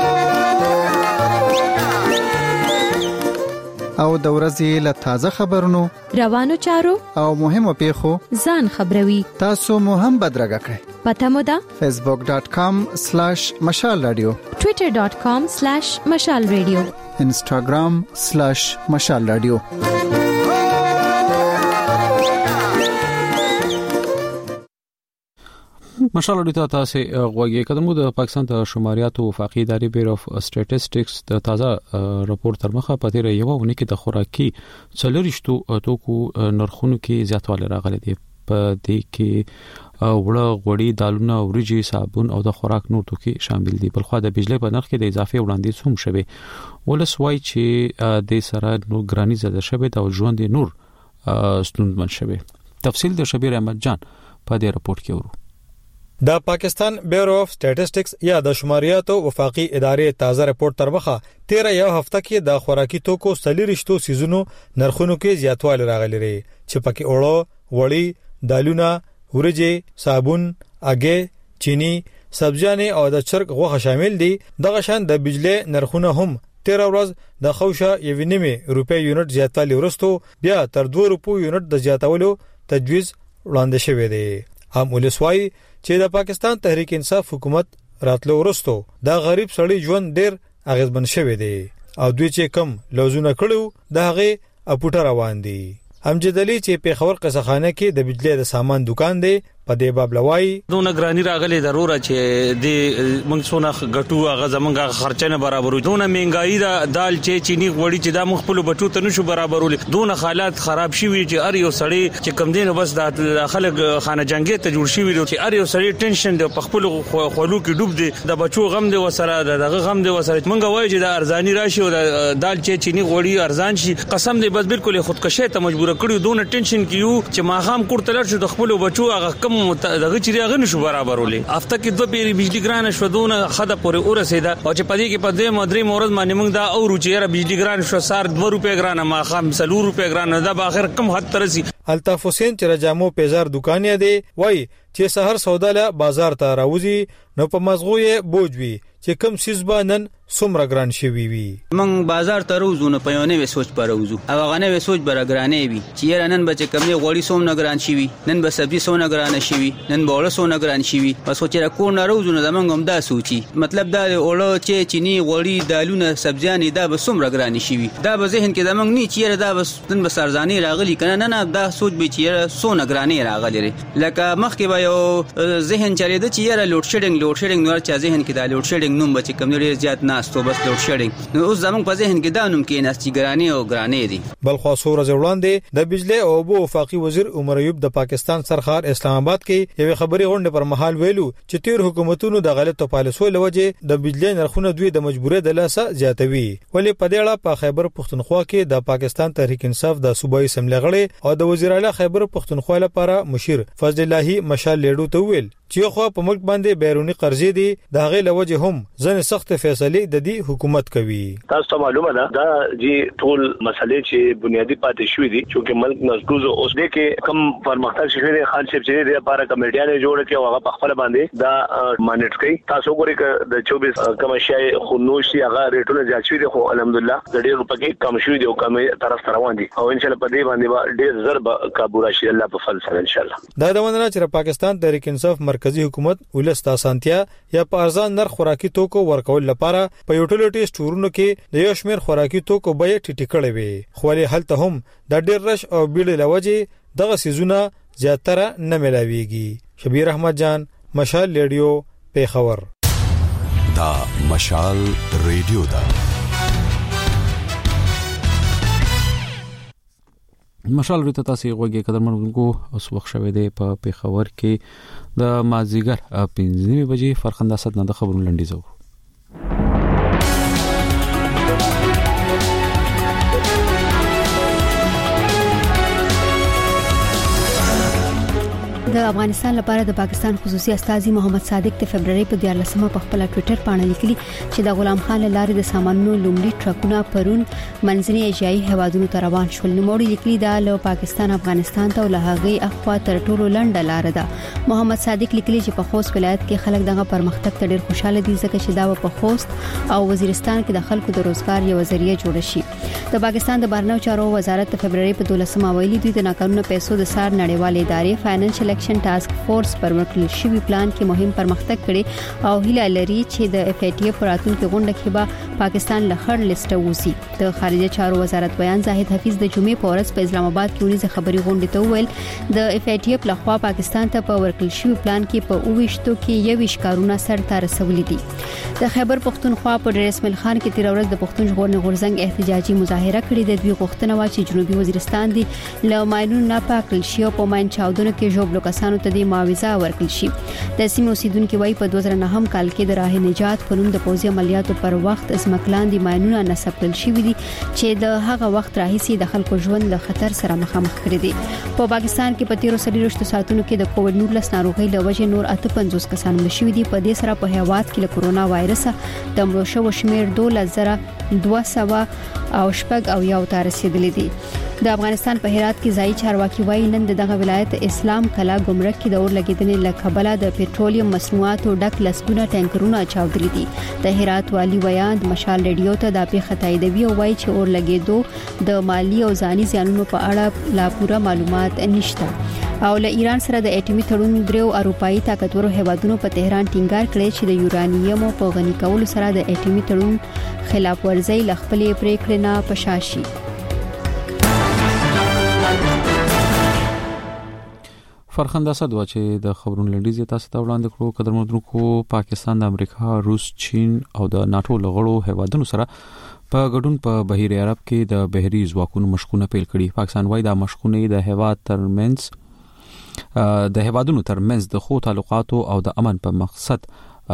او د ورځې له تازه خبرونو روانو چارو او مهمو پیښو ځان خبروي. تاسو مو هم بدرګه کړئ. پته مو ده facebook dot com slash mashal radio twitter dot com slash mashal radio instagram slash mashal radio. مشال اړیته تاسو غوږی قدمو د پاکستان د شماریاتو وفاقي ادارې بیرو اف سټیټسټکس د تازه راپور تر مخه په تیر یو ونه کې د خوراکي څلورشتو توکو نرخونو کې زیاتوالی راغلی دی. په دې کې وړه غوړي دالونه ورجی صابون او د خوراک نور توکي شامل دي. بلخو د بجلی په نرخ کې د اضافي وړاندیز هم شوی. ولسوای چې د سره نو ګرانی زده شوی د ژوند نور ستوندمن شوی. تفصیل د شبیر احمد جان په دې راپور کې ورو. د پاکستان بیورو اف سټیټسټکس یا د شماریاتو وفاقي ادارې تازه راپور تر مخه تیر یو هفته کې د خوراکي توکو څلورشتو سیزونو نرخونو کې زیاتوالی راغلی دی چې پکې اوړه، وړي، دالونه، ورجې، صابون، اګې، چینی، سبزیانې او د چرګ غوښه شامل دي. دغه شان د بجلی نرخونه هم تیر ورځ د خوشه یو نیمه روپۍ یونټ زیاتوالی ورستو بیا تر دوه روپۍ یونټ د زیاتولو تجویز وړاندې شوی دی. هم ولسوای چې د پاکستان تحریک انصاف حکومت راتلو ورستو دا غریب سړی ژوند ډیر اغیزمن شوی دی او دوی چې کم لوزونه کړو د هغه اپوټه روان دي. امجد علي چې په خبر قصخانه کې د بجلی د سامان دکان دی په دې باب لوي دونه ګرانی راغلي ضروره چې د موږ سونه غټو هغه زمونږه خرچه نه برابرو. دونه مهنګای دا دال چې چینی غوړي چې دا مخ په بچو ته نشو برابرول. دونه حالات خراب شوي چې ار یو سړی چې کم دین بس د خلک خانه جنگي ته جوړ شوی چې ار یو سړی ټینشن د خپل خولو کې ډوب دي. د بچو غم دی وسره دغه غم دی وسره. مونږ وایي چې د ارزانی راشي او د دال چې چینی غوړي ارزان شي قسم دی بس بالکل خودکشي ته مجبور کړو. دونه ټینشن کیو چې ما هم کوړتل شو د خپل بچو هغه کم دغه چې هغه نشو برابرولې. هفته کې دوه پیری بجلی ګران شو دونه خده پورې ورسېدا او چې پدې کې پدې مدري مورز باندې موږ دا او روچې را بجلی ګران شو سار دوه روپے ګران ما خام سلو روپے ګران دا په اخر کم حد ترسي. الطاف حسین چې رجامو پیزار دکانې دی وای چې سحر سوداله بازار ته راوځي نو په مزغوې بوجوي چې کم سیس باندې څومره ګران شوی وي. من بازار ته روزو نه پيونه وې سوچ پر روزو او غنه وې سوچ بر ګرانې وي چې نن بچ کم نه غوړي سوم نه ګران شي نن به سبزي سوم نه ګران شي نن به وړه سوم نه ګران شي په سوچ را کو نه روزو نه زمونږ هم دا سوچي مطلب دا وړه چې چینی غوړي دالونه سبزيانې دا به څومره ګران شي دا به ذهن کې زمونږ نه چیرې دا بس نن به سرزاني راغلي کنه نه نه دا سوچ به چیرې سونه ګرانې راغلي لکه مخکې به یو ذهن چلے د چیرې لوډ شیډینګ لوډ شیډینګ نور چا ذهن کې دا لوډ شیډینګ نوم بچ کم لري زیات ناستو بس لوډ شیډینګ نو اوس زمونږ په ذهن کې دا نوم کې ناستي ګرانی او ګرانی دي. بل خاصو ورځ وړاندې د بجلی او اوبو وفاقي وزیر عمر ایوب د پاکستان سرخار اسلام آباد کې یو خبري غونډه پر مهال ویلو چې تیر حکومتونو د غلطو پالیسو لوجه د بجلی نرخونه دوی د مجبورې د لاسه زیاتوي. ولی په دې اړه په خیبر پختونخوا کې د پاکستان تحریک انصاف د صوبایي سملې غړي او د وزیر اعلی خیبر پختونخوا لپاره مشیر فضل الله مشال لیډو ته ویل چې خو په ملک باندې بیرونی قرضې دي دا غي لوجه هم ځنه سخت فیصله د دې حکومت کوي. تاسو ته معلومه ده دا جی ټول مسلې چې بنیادی پاتې شوې دي چې ملک مزګوز اوس دې کې کم پرمختګ شوی دی خان شپ چې د لپاره کمیټیانه جوړ کړي او هغه په خپل باندې دا مانیټ کوي. تاسو ګورئ ک د چوبیس کم شای خنوشي هغه ریټونه زیات شوی دي خو الحمدلله د ډېر روپې کې کم شوی دی او کم طرف روان دي او ان شاء الله په دې باندې ډېر ضرب قابو راشي الله په فضل سره ان شاء الله. دا د وننه چې پاکستان تحریک انصاف مرکزی حکومت ولست اسانتیا یا په ارزان نرخ خوراکي توکو ورکول لپاره په یوټیلیټی سټورونو کې د یو شمیر خوراکي توکو بیه ټیټه کړې وي خو له هلته هم د ډېر رش او بیړې لوجه دغه سيزونه زیاتره نه ملاويږي. شبیر احمد جان مشال ریډیو پیښور. دا مشال ریډیو دا مشال ریته تاسو غوږی قدر منګو اوس وخت شوه دی په پیښور کې د مازیګر پنځه بجې فرخنده صد نه د خبرونو لنډیزو. د افغانستان لپاره د پاکستان خصوصي استازي محمد صادق د فبرवरी په دیارلسمه په خپل ټوئیټر باندې لیکلي چې د غلام خان لارې د سامانونو لومړي ټرکونه پرون منځني ایشیایي هوادونو ته روان شول. نو لیکلي دا له پاکستان افغانستان ته ولهغه اخوا تر ټولو لنډه لار ده. محمد صادق لیکلي چې په خوست ولایت کې خلک دغه پرمختګ ته ډېر خوشاله دي ځکه چې دا په خوست او وزیرستان کې د خلکو د روزګار یو ذریعہ جوړ شي. د پاکستان د بهرنیو چارو وزارت د فبرवरी په دولسمه ویلي دوی د ناقانونه پیسو د سار نړیوال ادارې فاینانشل اکشن ټاسک فورس پر ورکړل شوی پلان کې مهم پرمختګ کړي او هیله لري چې د اف ای ټی اف راتلونکي غونډه کې به پاکستان له خړ لیسټ ووسی. د خارجه چارو وزارت بیان زاهد حفیظ د جمعې په ورځ په اسلام آباد کې ونیزه خبري غونډه ته ویل د اف ای ټی اف لخوا پاکستان ته په ورکړل شوی پلان کې په اوويشتو کې یويش کارونه سر ته رسولي دي. د خیبر پختونخوا په ډیر اسماعیل خان کې تیر ورځ د پختون ژغورنې غورځنګ احتجاجي مظاهره کړې د دوی غوښتنه و چې جنوبي وزیرستان دی له ماینونو نه پاکل شي او په ماین چاودنو کې جوړ کسانو ته د معاوضه ورکړل شي. د سیمې اوسیدونکو وايي په دوه زره نه هم کال کې د راه نجات په نوم د پوځي عملیاتو پر وخت ازمکلان دی ماینونه نصب کړل شوی دي چې د هغه وخت راهیسي د خلکو ژوند له خطر سره مخامخ کړی دي. په پاکستان کې په تیرو سلیروشتو ساعتونو کې د کووډ نولس ناروغۍ له وجې نور اته پنځوس کسان مړ شوي دي. په دې سره په هیواد کې له کورونا وایرس د مړو شوو شمیر دوه زره دوه سوه او شپږ او یو ته رسیدلی دي. د افغانستان په هرات کې ځای چارواکي وایي نن دغه ولایت اسلام کلا ګمرک کې د اور لګیدنې له کبله د پېټرولیم مصنوعاتو ډک لسګونه ټانکرونه چاودلي دي. د هرات والی ویان د مشال ریډیو ته د پیښه تاییدوي او وایي چې اور لګیدو د مالی او ځاني زیانونو په اړه لا پوره معلومات نشته. او له ایران سره د اټومي تړون درو اروپאי طاقتورو هیوادونو په تهران ټینګار کړی چې د یورانیم په غني کولو سره د اټومي تړون خلاف ورزي لخپلې پریکړې نه پشاشي. فرخنده صدوا چې د خبرونو لنډیز تاسو ته وړاندې کړو قدر مدرکو پاکستان د امریکا روس چین او د ناتو لغړو هیوادونو سره په ګډون په بحیر عرب کې د بحري ځواکونو مشقونه پیل کړي. پاکستان وايي د مشقونه د هیواد ترمنځ د هیوادونو ترمنځ د خو تعلقاتو او د امن په مقصد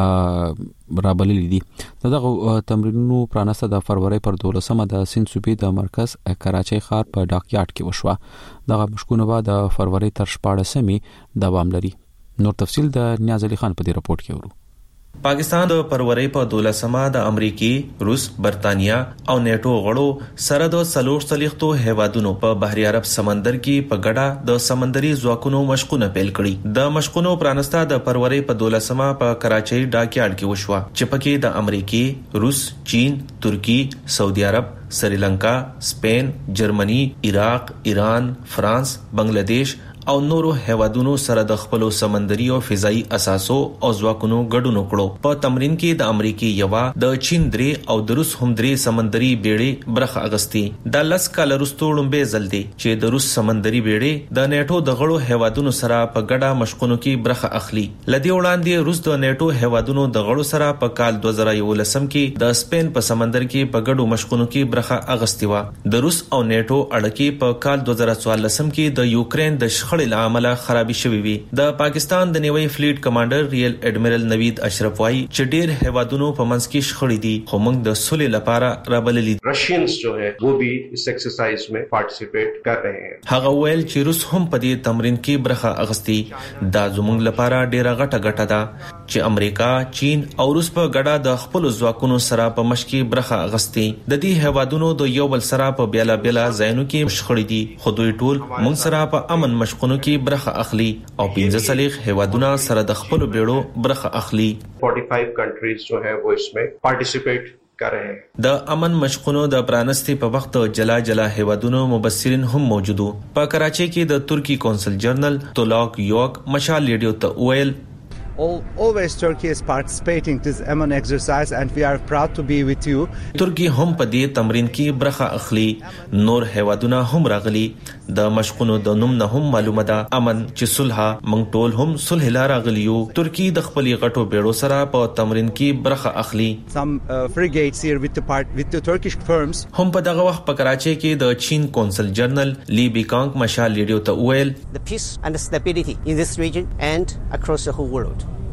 رابللي دي. دغه تمرینونو پرانسته د فروری پر دولسمه د سند صوبې د مرکز کراچۍ ښار په ډاکیارډ کې وشوه. دغه مشقونه به د فروری تر شپاړسمې دوام لري. نور تفصیل د نیاز علي خان په دې رپورت کې ورو. پاکستان د فروری په دولسمه د امریکای، روس، برتانیا او نیټو غړو سره د سلوش تلیختو هیوادونو په بحر عرب سمندر کې په ګډه د سمندري ځواکونو مشقونه پیل کړي. د مشقونو پرانسته د فروری په دولسمه په کراچۍ ډاکیارډ کې وشوه چې پکې د امریکای، روس، چین، ترکی، سعودي عرب، سریلانکا، سپین، جرمني، عراق، ایران، فرانس، بنگلاديش او نورو هیوادونو سره د خپل سمندري او فضائي اساسو او ځواکونو ګډون وکړو. په تمرین کې د امریکای یوا، د چین درې او د روس هم درې سمندري بیړۍ برخه اغستې. د لاس کال وروسته لومبه ځل دی چې د روس سمندري بیړۍ د نیټو د غړو هیوادونو سره په ګډه مشقونو کې برخه اخلي. لدی وړاندې روس د نیټو هیوادونو د غړو سره په کال دوه زره یولسم کې د سپین په سمندر کې په ګډو مشقونو کې برخه اغستې و. د روس او نیټو اړیکې په کال دوه زره څوارلسم کې د یوکرين د خړې لامل خرابې شوې وي. د پاکستان د نیوي فلیټ کمانډر ریل اډمیرل نوید اشرف وايي چې ډېر هیوادونو په منځ کې شخړې دي خو موږ د صلح لپاره رابللي. رشینز جو ہے وہ بھی اس ایکسرسائز میں پارټیسپیټ کر رہے ہیں. هغه ویل چې روس هم په دې تمرین کې برخه اغستې. دا زموږ لپاره ډېره غټه غټه ده چې امریکا، چین او روس په ګډه د خپل ځواکونو سره په مشق کې برخه اغستې. د دې هیوادونو د یو بل سره په بیلا بیلا ځایونو کې شخړې دي خو دوی ټول موږ سره په امن مشقونو کې برخه اخلي او پنځه څلوېښت هیوادونه سره د خپل بیړو برخه اخلي. پچاس کنټریز جو ہے وہ اس میں پارټیسپیټ کر رہے ہیں. د امن مشقونو د پرانستي په وخت جلا جلا هیوادونو مبصرین هم موجودو. په کراچۍ کې د ترکی کونسل جنرال تولاک یوک مشال ریډیو ته ویل All, always Turkey is participating in this M one exercise and we are proud to be with you. ترکی هم په دې تمرین کې برخه اخلي. نور هیوادونه هم راغلي. د مشقونو د نوم نه هم معلومه ده امن چې صلح موږ ټول هم صلح لاره راغلیو. ترکی د خپل غټو بیړو سره په تمرین کې برخه اخلي. Some uh, frigates here with the part with the Turkish firms. هم په دغه وخت په کراچۍ کې د چین کونسل جنرال لی بیکانګ مشال ریډیو ته ویل The peace and stability in this region and across the whole world.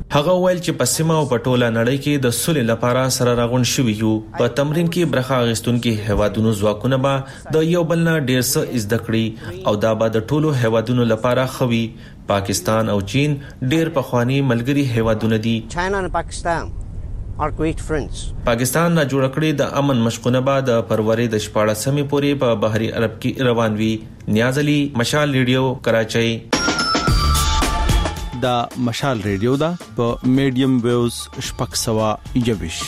هغه ویل چې په سیمه او په ټوله نړۍ کې د سولې لپاره سره راغون شوی یو. په تمرین کې برخه اخیستونکو هیوادونو ځواکونه به د یو بل نه ډیر څه زده کړي او دا به د ټولو هیوادونو لپاره خوي. پاکستان او چین ډیر پخوانی ملګري هیوادونه دي. چاینا او پاکستان are great friends. پاکستان نه جوړ کړی د امن مشقونه به د فروری د شپاړسمې پورې په بحري عرب کې روان وي. نیاز علي، مشال ریډیو، کراچۍ. دا مشال ریډیو دا په میډیم ویوز شپږ سوه یوویش.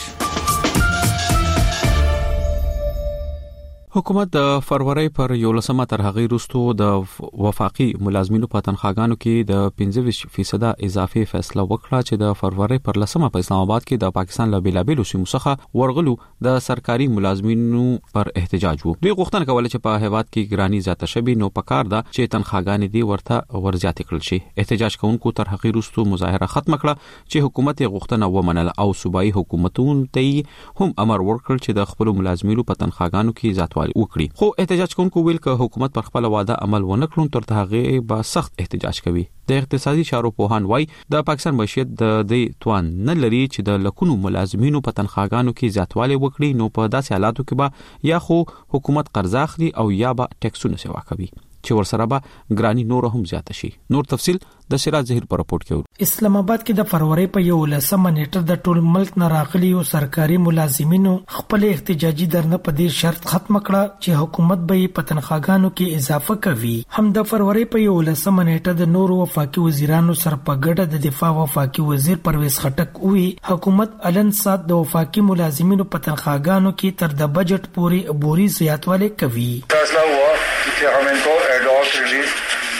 حکومت د فروری پر یولسمه تر هغې وروسته د وفاقي ملازمینو په تنخواګانو کې د پنځه ویشت فیصد اضافي فیصله وکړه چې د فروری پر لسمه په اسلام آباد کې د پاکستان له بیلابېلو سیمو څخه ورغلو د سرکاري ملازمینو پر احتجاج وو. دوی غوښتنه کوله چې په هیواد کې ګرانی زیاته شوي نو پکار ده چې تنخواګانې دي ورته ورزیاتې کړل شي. احتجاج کوونکو تر هغې وروسته مظاهره ختم کړه چې حکومت یې غوښتنه ومنله او صوبایي حکومتونو ته هم امر ورکړ چې د خپل ملازمینو په تنخواګانو کې زیاتوالی وکړي. خو احتجاج کوونکو ویل چې حکومت پر خپل وعده عمل ونه کړون تر هغه به سخت احتجاج کوي. د اقتصادي چارو پوهان وای د پاکستان معیشت د دې توان نه لري چې د لکونو ملازمینو په تنخواګانو کې زیاتوالی وکړي نو په داسې حالاتو کې به یا خو حکومت قرض اخلي او یا به ټیکسونه سیوا کوي چې ورسره به ګرانی نور هم زیات شي. نور تفصيل د سراج زهیر په راپورټ کې. اسلام آباد کې د فروری په یولسمه نیټه د ټول ملک نه راغلي او سرکاري ملازمینو خپل احتجاجي درنه په دې شرط ختم کړه چې حکومت به په تنخواګانو کې اضافه کوي. هم د فروری په یولسمه نیټه د نور وفاقي وزیرانو سره په ګډه د دفاع وفاقي وزیر پرویز خټک وی حکومت الن سات د وفاقي ملازمینو په تنخواګانو کې تر د بجټ پورې عبوري زیاتوالی کوي. فیصله هوا چې هم کو اډاک ریلیز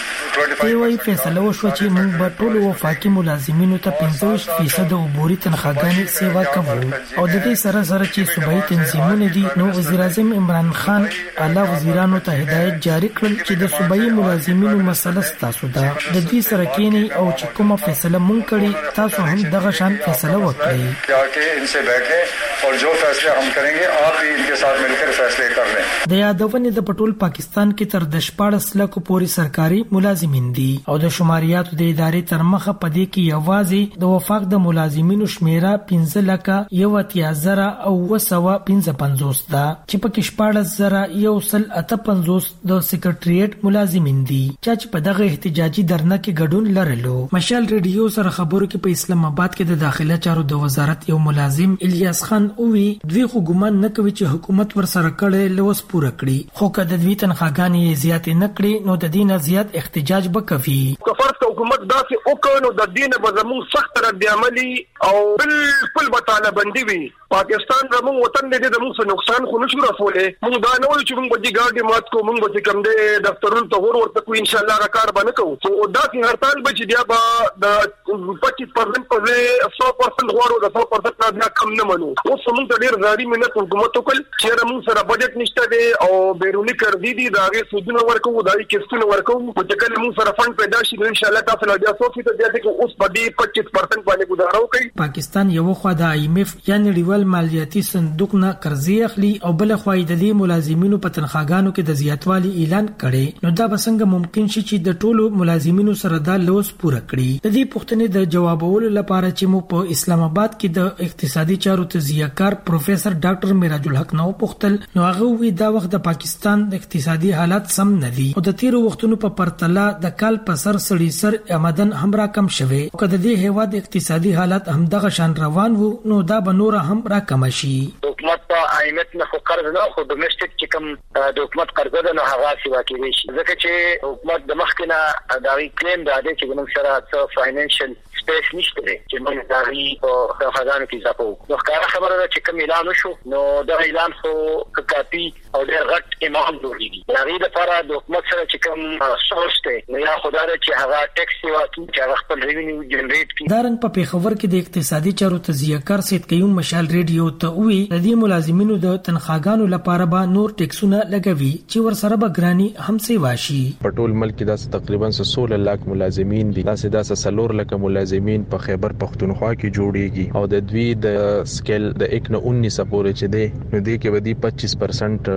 دی وی فیصله وشو چې موږ به ټول وفاقي ملازمینو ته پنځه ویشت فیصد عبوري تنخواګانې سیوا کوو او د دې سره سره چې صوبایي تنظیمونه دي نو وزیر اعظم عمران خان اعلی وزیرانو ته هدایت جاری کړل چې د صوبایي ملازمینو مسله تاسو ده د دې سره کېنی او چې کومه فیصله مونږ کړی تاسو هم دغه شان فیصله وکړئ تاکي انسه بیٹھے اور جو فیصله हम करेंगे आप भी इनके साथ मिलकर फैसले कर लें. د یادونه د پټول پاکستان کې تر د شپاړس لکو پورې سرکاري ملازمین دي او د شماریاتو د ادارې تر مخه پدې کې یوازې د وفاق د ملازمینو شمیره پنځه لکه یو اتیا زره او وسوه پنځه پنځوس ده چې په کې شپاړس زره یو سل اته پنځوس د سکرټریټ ملازمین دي چې په دغه احتجاجي درنه کې ګډون لرلو. مشال ریډیو سره خبرو کې په اسلام آباد کې د داخله چارو د وزارت یو ملازم الیاس خان اووی دوی خو ګمان نه کوي چې حکومت ور سره کړي لوس پوره کړي خو کله د دوی تنخواګانې زیات نه کړي نو د دینه زیات احتجاج وکوي. کفرت حکومت داسې وکړو د دینه به زموږ سخت رد عملی او بالکل به طالبندي وي. پاکستان زموږ وطن دې زموږ څه نقصان خو نشو رسولې. موږ دا نه وایو چې موږ به دې ګاډي مات کوو موږ به کوم دې دفترونو ته ور ورته کوو ان شاء الله راکار باندې کوو. او دا چې هرتال به چې بیا به د پچیس پرسنټ په ځای سو پرسنټ غواړو د سو پرسنټ نه بیا کم نه منو. اوس موږ ته ډېر زاري منت حکومت وکړ چې موږ سره بجټ نشته دی او بیرونی کړی دي دا هغه سودونه ورکوو دا یې کیسونه ورکوو چې کله موږ سره فند پیدا شي ان شاء الله تاسو له بیا سو فیصد زیات کې اوس په دې پچیس پرسنټ باندې گزارو کوي. پاکستان یو خوا د آی ایم ایف یا نړیوال مالیاتي صندوق نه قرضې اخلي او بل خوا د دې ملازمینو په تنخواګانو کې د زیاتوالي اعلان کړي نو دا به څنګه ممکن شي چې د ټولو ملازمینو سره دا لوس پوره کړي. د دې پوښتنې د جوابولو لپاره چې مو په اسلام آباد کې د اقتصادي چارو تجزیه‌کار پروفیسور ډاکټر میراج الحق نو پوښتل نو هغه وی دا وخت د پاکستان د اقتصادي حالات سم نه دي او د تیرو وختونو په پرتله د کال په سر سړي سر آمدن هم را کم شوه او کله د هیواد اقتصادي حالات هم دغه شان روان وو نو دا به نور هم را کم شي. حکومت په آیمت نه خو قرض نه خو ډومېسټک چې کوم د حکومت قرض ده نه هغه سیوا کوي ځکه چې حکومت د مخکنه دا وی کلیم دا دی چې موږ سره څه فاینانشل سپیس نشته دی چې موږ دا وی په خزانه کې ځاپو. نو ښکاره خبره ده چې کوم اعلان وشو نو دا اعلان خو کاپی او ډېر غټ ایمان جوړیږي. دا غي د لپاره د حکومت سره چې کوم سورس دی نو یا خدای چې هغه ټیکس سیوا کوي چې هغه خپل ریوینیو جنریټ کړي. دارنګ په پیښور کې د اقتصادي چارو تجزیه‌کار سید قیوم مشال ریډیو ته وی د دې ملازمینو د تنخواګانو لپاره به نور ټیکسونه لګوي چې ور سره به ګرانی هم سیوا شي. په ټول ملک کې دا تقریبا سولہ لک ملازمین دي دا سدا سلور لک ملازمین په خیبر پختونخوا کې جوړیږي او د دوی د سکیل د یک نه انیس پورې چې دی نو دې کې ودی پچیس پرسنټ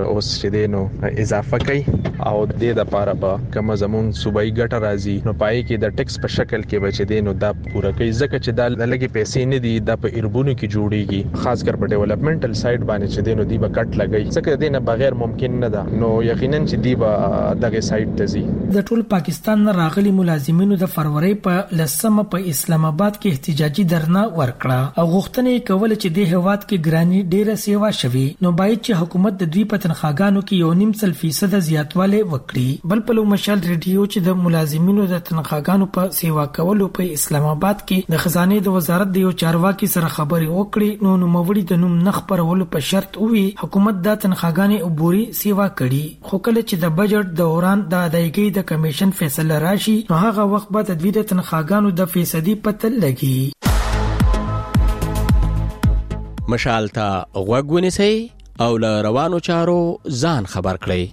اوس چې دینو اضافه کوي او د دې لپاره به کوم زمون صوبایي ګټه راځي نو پای کې د ټیکس په شکل کې به چې دینو دا پوره کوي ځکه چې دا لږه پیسې نه دي د په ایربونو کې جوړيږي خاص کر په ډیولپمنټل سایډ باندې چې دینو دی به کټ لګي ځکه دینه بغیر ممکن نه ده نو یقینا چې دی به دغه سایډ ته ځي. د ټول پاکستان نه راغلي ملازمینو د فروری په لسمه په اسلام آباد کې احتجاجي درنه ورکړه او غوښتنې کول چې د هواد کې ګرانی ډیره سیوا شوي نو باید چې حکومت د دوی په تنخواګانو کې یو نیم سل فیصد زیاتوالی وکړي. بل په لو مشال ریډیو چې د ملازمینو د تنخواګانو په سیوا کولو په اسلام آباد کې د خزانه د وزارت د یو چارواکي سره خبري وکړي نو نوموړي د نوم نخ پرولو په شرط وی حکومت د تنخواګانې عبوري سیوا کړي خو کله چې د بجټ دوران د ادایګۍ د کمیشن فیصله راشي نو هغه وخت به د دوی د تنخواګانو د فیصدي پته لګي. مشال ته غوږ ونیسئ او له روانو چارو ځان خبر کړئ.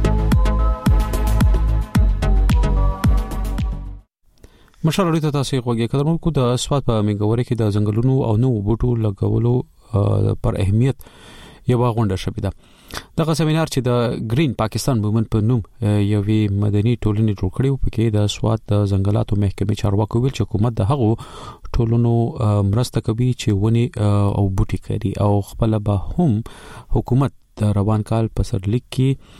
مشال اړیته تاسو غوږی کړم کو د اسوات په میګوري کې د ځنګلونو او نو بوټو لګولو پر اهمیت یو غونډه شوې ده. دغه سیمینار چې د گرین پاکستان موومنت په نوم یوې مدني ټولنې جوړ کړې و پکې د اسوات د ځنګلاتو محکمې چارواکو ویل چې حکومت د هغو ټولنو مرسته کوي چې ونی او بوټي کړي او خپل به هم حکومت د روان کال په سرلیک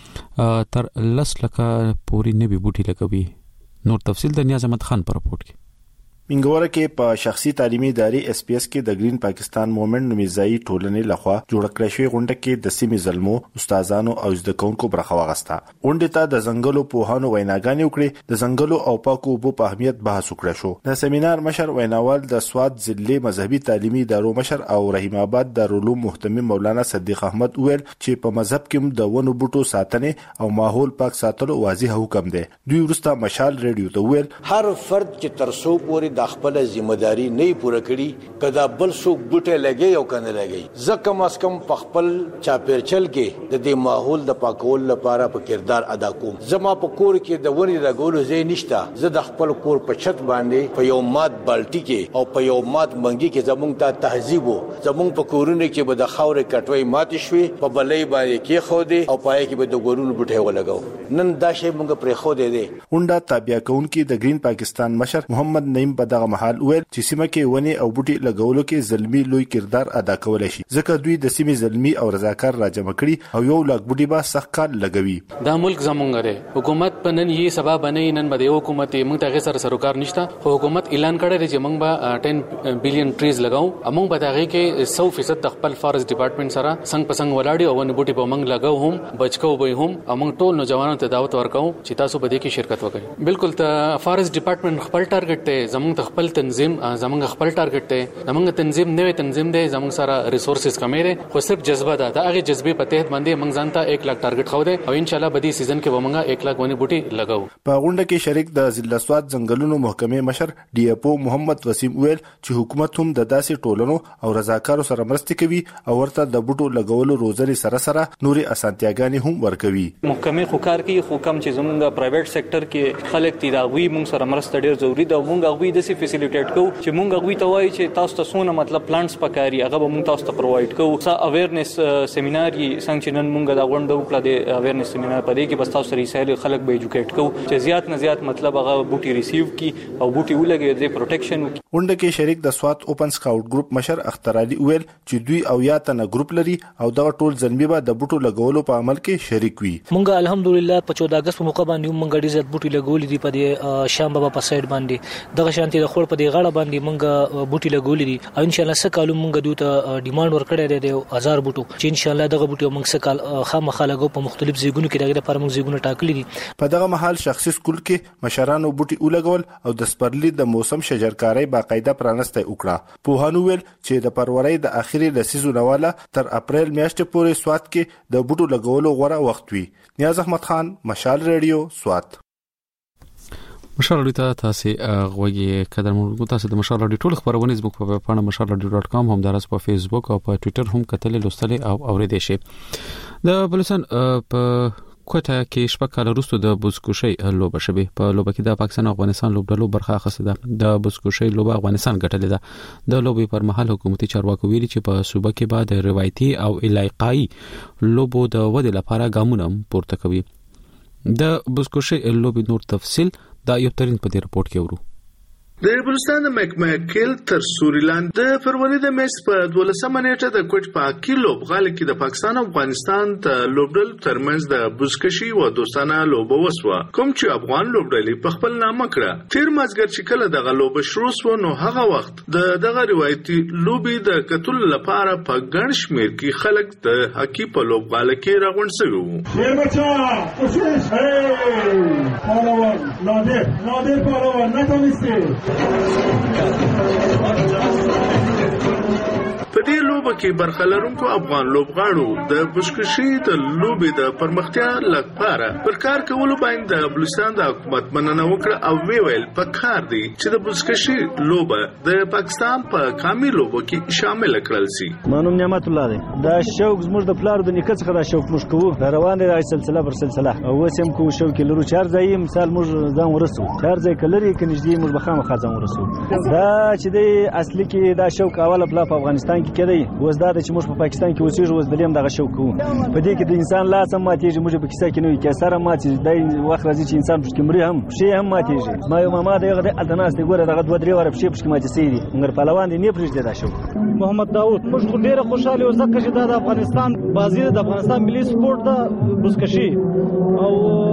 کې تر لس لکه پوری نوي بوټي لګوي. نور تفصیل د نیاز احمد خان پر رپورت کې. منګوره کې په شخصي تعلیمي ادارې اس پی اس کې د گرین پاکستان موومنت نومیزای ټولنې لخوا جوړ کړی شوی غونډه کې د سیمې زلمو استادانو او زده کوونکو برخه واغسته. غونډه ته د ځنګلو پوهانو ویناګانې وکړې. د ځنګلو او پاکو اوبو په اهمیت بحث وکړ شو. د سیمینار مشر ویناوال د سواد ضلع مذهبي تعلیمي ادارو مشر او رحیم آباد دارالعلوم محتمم مولانا صدیق احمد ویل چې په مذهب کې د ونو بوټو ساتنه او ماحول پاک ساتلو واضح حکم دی. دوی ورسته مشال ریډیو ته ویل هر فرد چې ترسو پوری د خپل ذمہداري نه پوره کړي کدا بل څوک بوټه لګي او کنه لګي زکه مس کم په خپل چاپیرچل کې د دې ماحول د پاکول لپاره په کردار ادا کوم. زما په کور کې د ونی راګولو ځای نشته. زه د خپل کور په چھت باندې په یو مات بالټي کې او په یو مات منګي کې زمونږ ته تهذیب وو. زمونږ په کورونه کې به د خاورې کټوي مات شوي په بلې باندې کې خو دي او پای کې به د ګورونو بوټه ولګاو. نن دا شی موږ پرې خو دي دي. اونډه تابع کون کې د گرین پاکستان مشر محمد نعیم په دغه محل ویل چې سیمه کې ونی او بوټي لګولو کې زلمی لوی کردار ادا کولای شي ځکه دوی د سیمې زلمی او رضاکار راجمع کړي او یو لاک بوټي به سخت کار لګوي. دا ملک زمونږ دی. حکومت په نن یې سبب نه نن بده حکومت موږ ته سره سروکار نشته. خو حکومت اعلان کړی دی چې موږ به ټن بلین ټریز لګاو. موږ به دغه کې سو فیصد د خپل فارست ډپارټمنټ سره څنګه پسنګ ولاړی او ونی بوټي په موږ لګاو هم بچکو به هم موږ ټول نوجوانانو ته دعوت ورکاو چې تاسو به دې کې شرکت وکړئ. بالکل ته فارست ډپارټمنټ خپل ټارګټ ته زمونږ خپل تنظیم زمونږ خپل ټارګټ ته زمونږ تنظیم نوې تنظیم دی. زمونږ سره ریسورسز کمې دي خو صرف جذبه ده. دا هغه جذبه په تحت باندې موږ ځانته یک لاک ټارګټ خو دی او ان شاء الله بدی سیزن کې به موږ یک لاک ونی بوټي لګاو. په غونډه کې شریک د ضلع سواد ځنګلونو محکمې مشر ډي اف او محمد وسیم ویل چې حکومت هم د داسې ټولنو او رضاکارو سره مرسته کوي او ورته د بوټو لګولو روزنې سره سره نوري اسانتیاګانې هم ورکوي. محکمې خو کار کوي خو کم چې زمونږ پرایویټ سېکټر کې خلک تیراوي موږ سره مرسته ډیر ضروری ده. موږ غوي د سي فیسیلیټیټ کو چې موږ غوي ته وایي چې تاسو ته سونه مطلب پلانټس پکاري هغه به موږ تاسو ته پرووایډ کوو. سا اویرنس سیمینار یې څنګه چې نن موږ دا غونډه وکړه د اویرنس سیمینار په دې کې بس تاسو رسایل خلک به ایجوکیټ کوو چې زیات نه زیات مطلب هغه بوټي ریسیو کی او بوټي ولګي د پروټیکشن وکړي. غونډه کې شریک د سوات اوپن سکاوټ ګروپ مشر اختر علي ویل چې دوی او یا تنه ګروپ لري او دغه ټول ځنبي به د بوټو لګولو په عمل کې شریک وي. موږ الحمدلله په چودہ اگست په موقع باندې موږ ډیر زیات بوټي لګولې دي په دې شام بابا په سایډ باندې دغه شانتي د خور په دې غاړه باندې موږ بوټي لګولې دي او ان شاء الله سکالو موږ دوی ته ډیماند ورکړی دی د هزار بوټو چې ان شاء الله دغه بوټي موږ سکال خامخا لګو په مختلف ځایونو کې دغه لپاره موږ ځایونه ټاکلي دي. په دغه محل شخصي سکول کې مشرانو بوټي ولګول او د سپرلی د موسم شجرکاري باقاعده پرانسته وکړه. پوهانو ویل چې د پرورۍ د اخیری لسیزو نواله تر اپریل میاشتې پورې سوات کې د بوټو لګولو غوړه وخت وي. نیاز احمد خان مشال ریډیو سوات. مشال رادیو ته تاسو غوږی قدر مو تاسو د مشال رادیو ټول خبرونه فیسبوک په پاڼه مشال رادیو ډاټ کام هم درس په فیسبوک او په ټوئیټر هم کتل لوستل او اوریدل شي. د بلوچستان په کوټه کې شپږ کال وروسته د بوزکشي لوبه شوه. په لوبه کې د پاکستان او افغانستان لوبډلو برخه اخیسته ده. د بوزکشي لوبه افغانستان ګټلې ده. د لوبې پر مهال حکومتي چارواکو ویلي چې په صوبه کې بعد روایتي او علاقائی لوبو د ودې لپاره ګامونه پورته کوي. د بوزکشي لوبې نور تفصيل دا یو ترين په دې رپورت کې ورو. د بلوچستان د مکمکل تر سوریلاند د فروری د میاشت په دولسمه نیټه د کوټ پاکي لوبغالي کې د پاکستان او افغانستان ته لوبډل ترمنځ د بوزکشي او دوستانه لوبه وسوه، کوم چې افغان لوبډلې په خپل نامه کړه. تیر مازګر چې کله دغه لوبه شروع شو نو هغه وخت د دغه روایتي لوبي د کتل لپاره په ګڼ شمیر کې خلک د هاکی په لوبغالي کې راغونډ شوي وو. شیر بچا کوشش هي پالوان نادر نادر پالوان نتونسته. په دې لوبه کې برخه لرونکو افغان لوبغاړو د بوزکشي د لوبې د پرمختیا لپاره پر کار کولو باندې د بلوچستان د حکومت مننه وکړه او ویل په کار دی چې د بوزکشي لوبه د پاکستان په قومي لوبو کې شامل کړل شي. مانوم نعمت الله دی. دا شوق زموږ د پلار د نیکه څخه دا شوق موږ کوو، روان دی سلسله پر سلسله او وسم کو شوق لرو چار ځای مثال موږ ځان ورسو چار ځای کلري کې نږدې موږ بخامه خاصه ورسو. دا چې دی اصلي کې دا شوق اوله بلا په افغانستان کې کېدی وزدا چې موږ په پاکستان کې اوسېږو وز دلیم دغه شوق کوو. په دې کې د انسان لاس هم ماتېږي، موږ په کیسه کې نو کې سره ماتېږي. دا وخت راځي چې انسان پښې مري هم شي هم ماتېږي. ما یو ماما دغه د التناس دی ګوره دغه دوه درې واره پښې پښې ماتې سي دي موږ پهلوان دی نه پرېږدي دا شوق. محمد داوود موږ خو ډېر خوشاله یو ځکه چې دا د افغانستان بازی د افغانستان ملي سپورت د بوزکشي او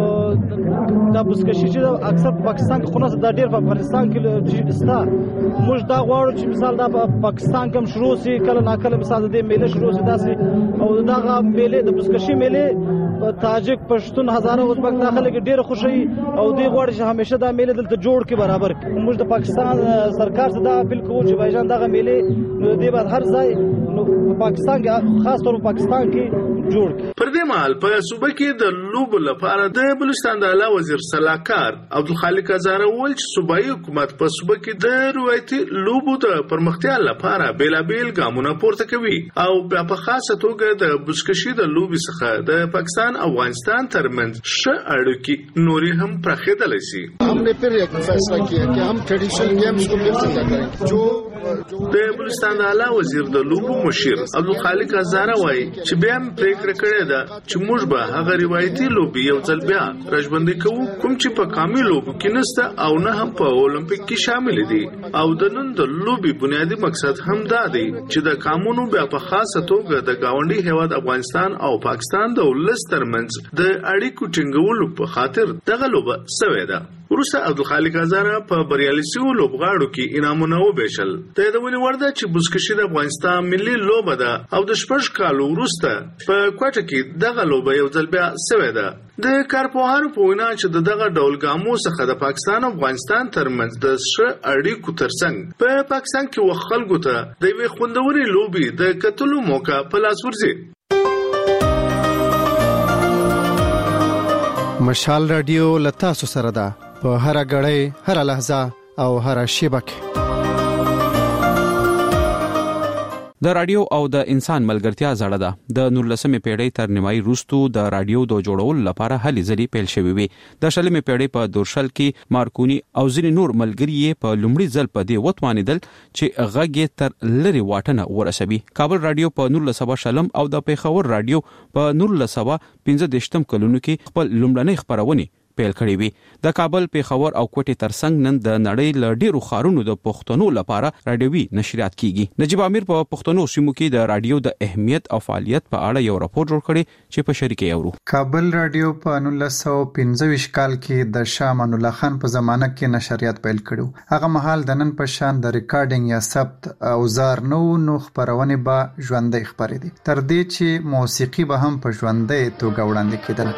دا بوزکشي چې اکثر پاکستان کې خلاص دا ډېر په افغانستان کې ستا. موږ دا غواړو چې مثال دا په پاکستان کې شروع سي کله ناکله مثال د میله شروع سي داسې او دغه میله د بوزکشي میله تاجک پښتون هزاره ازبک داخله کې ډېر خوشي او دوی غواړي چې همیشه دا میله دلته جوړ کې برابر. موږ د پاکستان سرکار څخه دا اپیل کوو چې بایجان دغه میله دی بعد هر ځای په پاکستان کې خاص طور په پاکستان کې جوړ کړي. پر دې مهال په صوبه کې د لوبو لپاره د بلوچستان د اعلی وزیر صلاحکار عبدالخالق هزاره وویل چې صوبایي حکومت په صوبه کې د روایتي لوبو د پرمختیا لپاره بیلابیل ګامونه پورته کوي او په خاصه توګه د بوزکشي د لوبې څخه د پاکستان او افغانستان ترمنځ ښه اړیکې نورې هم پراخېدلی شي. हमने फिर एक फैसला किया कि हम ट्रेडिशनल गेम्स को फिर से करेंगे. जो د بلوچستان د اعلی وزیر د لوبو مشیر عبدالخالق هزاره وایي چې بیا هم پریکړه کړې ده چې موږ به هغه روایتي لوبې یو ځل بیا راژوندۍ کوو کوم چې په قومي لوبو کې نشته او نه هم په اولمپیک کې شامل دي. او د نن د لوبې بنیادی مقصد هم دا دی چې د قانونو بیا په خاصه توګه د گاونډي هیواد افغانستان او پاکستان د ولس ترمنځ د اړیکو ټینګولو په خاطر دغه لوبه سوې ده. وروسته عبدالخالق هزاره په بریالي شوو لوبغاړو کې انعامونه وبېشل. د یادونې وړ ده چې بوزکشي د افغانستان ملي لوبه ده او د شپږ کالو وروسته په کوټه کې دغه لوبه یو ځل بیا سوې ده. د کارپوهانو په وینا چې د دغه ډول ګامو څخه د پاکستان او افغانستان ترمنځ د ښه اړیکو ترڅنګ په پاکستان کې و خلکو ته د یوې خوندورې لوبې د کتلو موقع په لاس ورځي. مشال رادیو لتاسو سره ده په هر غړې هر لحظه او هر شیبه کې. د رادیو او د انسان ملګرتیا زړه ده. د نولسمې پیړۍ تر نیمایي وروسته د رادیو د جوړولو لپاره هلې ځلې پیل شوې وې. د شلمې پیړۍ په دورشل کې مارکونی او ځینې نور ملګري یې په لومړي ځل په دې وتوانېدل چې غږ یې تر لري واټنه ورسوي. کابل رادیو په نولس سوه شلم او د پیښور رادیو په نولس سوه پنځه دېرشم کلونو کې خپل لومړنۍ خپرونې پیل کړې وي. د کابل، پیښور او کوټې ترڅنګ نن د نړۍ له ډیرو ښارونو د پښتنو لپاره رادیوي نشریات کیږي. نجیب امیر په پښتنو سیمو کې د رادیو د اهمیت او فعالیت په اړه یو راپور جوړ کړی چې په شریکه یورو. کابل رادیو په نولس سوه پنځه ویشت کال کې د شاه امان الله خان په زمانه کې نشریات پیل کړو. هغه مهال د نن په شان د ریکارډینګ یا ثبت اوزار نو نو خبرونه به ژوندۍ خبرې دي، تر دې چې موسیقي به هم په ژوندۍ توګه وړاندې کېدله.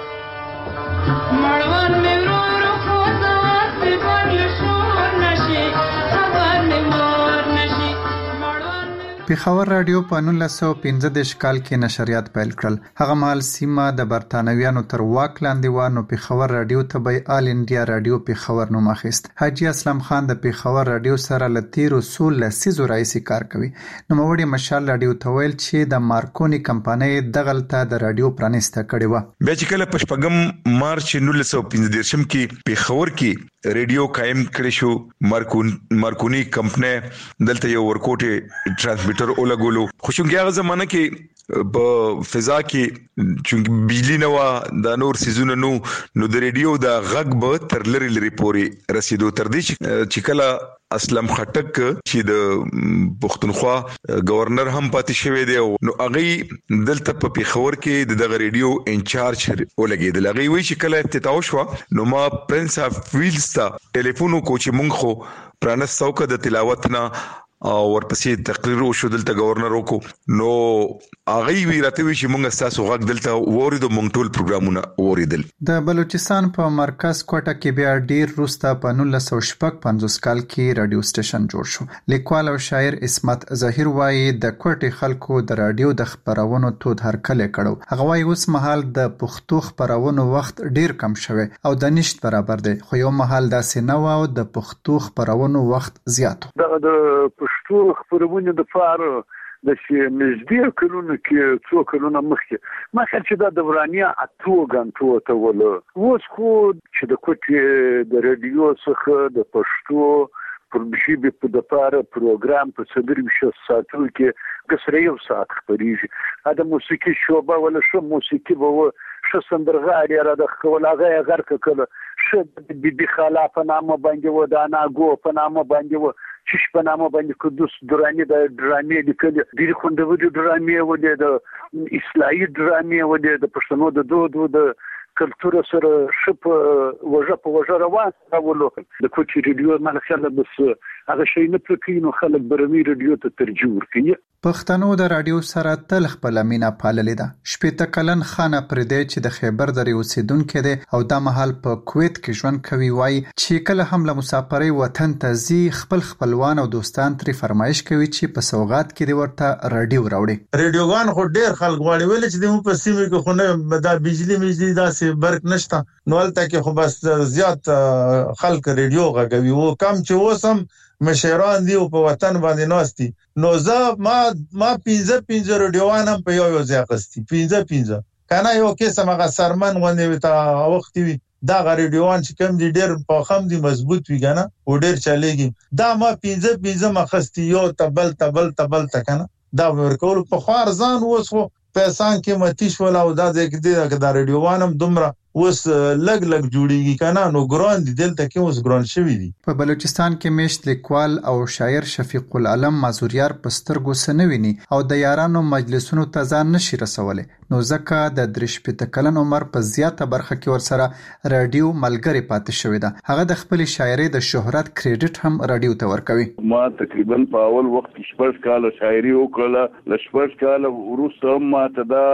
پیښور رادیو په نولس سوه پنځه دېرش کال کې نشریات پیل کړل. هغه مهال سیمه د برتانویانو تر واک لاندې و، نو پیښور رادیو ته به آل انډیا رادیو پیښور نوم اخیست. حاجي اسلم خان د پیښور رادیو سره له تیرو څو لسیزو راهیسې کار کوي. نوموړي مشال رادیو ته ویل چې د مارکوني کمپنۍ دغلته د رادیو پرانیسته کړې وه. بیا چې کله په شپږم مارچ نولس سوه پنځه دېرشم کې پیښور کې ریډیو قائم کړی شو، مارکون مارکونی کمپنۍ دلته یو ورکوټه ټرانسمیټر ولګولو. خو څنګه هغه زمانہ کې په فضا کې چې بجلی نه و، د نور سيزونه نو نو د ریډیو د غږ به تر لری لری پورې رسیدو، تر دې چې کله اسلم خټک چې د پښتونخوا گورنر هم پاتې شوی دی، نو هغه دلته په پیښور کې د دغه ریډیو انچارج ولګیدل. هغه وی چې کله افتتاح شو، نو ما پرنس اف ویلز ته ټلیفون وکړ چې مونږ خو پرانستو که د تلاوت نه او ورپسې تقریر وشو دلته گورنر وکړو، نو هغه وی راته وی چې مونږ تاسو غږ دلته وریدو، مونږ ټول پروګرامونه وریدل. د بلوچستان په مرکز کوټه کې بیا ډیر وروسته په نولس سوه شپږ پنځوس کال کې رادیو سټیشن جوړ شو. لیکوال او شاعر عصمت ظاهر وایي د کوټې خلکو د رادیو د خبرونو تود هرکلی کړو. هغه وایي اوس مهال د پښتو خبرونو وخت ډیر کم شوی او د نشت برابر دی، خو یو مهال داسې نه و او د پښتو خبرونو وخت زیات و. پښتو خبرونه د فار د چې نږدې کلونو کې څو کلونه مخکې ما خیال چې دا د ورانیا اتو غنټو ته ول اوس خو چې د کوټې د رادیو څخه د پښتو پر بشي په د فار پروګرام په صدر بشه ساتل کې کسره یو ساعت خبريږي. دا موسیقي شوبه ولا شو موسیقي به شو سندرغاړي را د خپلغه غرق کله شو د بي خالا په نامه باندې و، د ناګو په نامه باندې و، چې په نامه باندې قدوس دراني د ډرامې لیکل دي، خوندوري ډرامې و، د اصلاحي ډرامې و، د پښتنو د دود و د کلتور سره شپ وجه په وجه روان راولو. د کوچي ریډیو مال خلک بس هغه شي نه پرکینو، خلک برمي ریډیو ته ترجیح ورکوي. پښتنو د رادیو سره تل خپل مینا پاللې ده. شپېته کلن خانه پردې چې د خیبر درې اوسیدونکو دی او د محل په کویت کې ژوند کوي، وایي چې کله هم له مسافرۍ وطن ته ځي، خپل خپلوان او دوستان ترې فرمایش کوي چې په سوغات کې دی ورته رادیو راوړي. رادیوګان خو ډیر خلک غواړي، ویل چې د په سیمه کې خو نه د بجلی مجلي داسې برق نشته، نو البته کې خو بس زیات خلک رادیو غږوي او کم چې وسم مشران دی په وطن باندې ناشتي. نو زه ما ما پنځه پنځه رادیوان هم په یو یو ځای قستی پنځه پنځه کنه یو کې سمغه سرمن غونډې وتا وخت وی دا رادیوان چې کوم دي ډېر په خام دي مضبوط وی کنه او ډېر چلےږي. دا ما پنځه پنځه مخستی یو تبل تبل تبل تکنه دا ورکول په خار ځان اوس خو پیسان کې متیش ولا او دا د دې د رادیوانم دومره اوس لګ لګ جوړیږي کنه، نو ګران دي دلته کې اوس ګران شوی دي. په بلوچستان کې میشت لیکوال او شاعر شفیق العالم مازوریار پسترګو سنویني او د یارانو مجلسونو ته ځان نشي رسولي، نو ځکه د درش پته کلن عمر په زیاته برخه کې ورسره رادیو ملګری پاتې شوی ده. هغه د خپل شاعري د شهرت کریډټ هم رادیو ته ورکوي. ما تقریبا په اول وخت کې شپږ کال شاعري وکړه، ل شپږ کال وروسته ما ته دا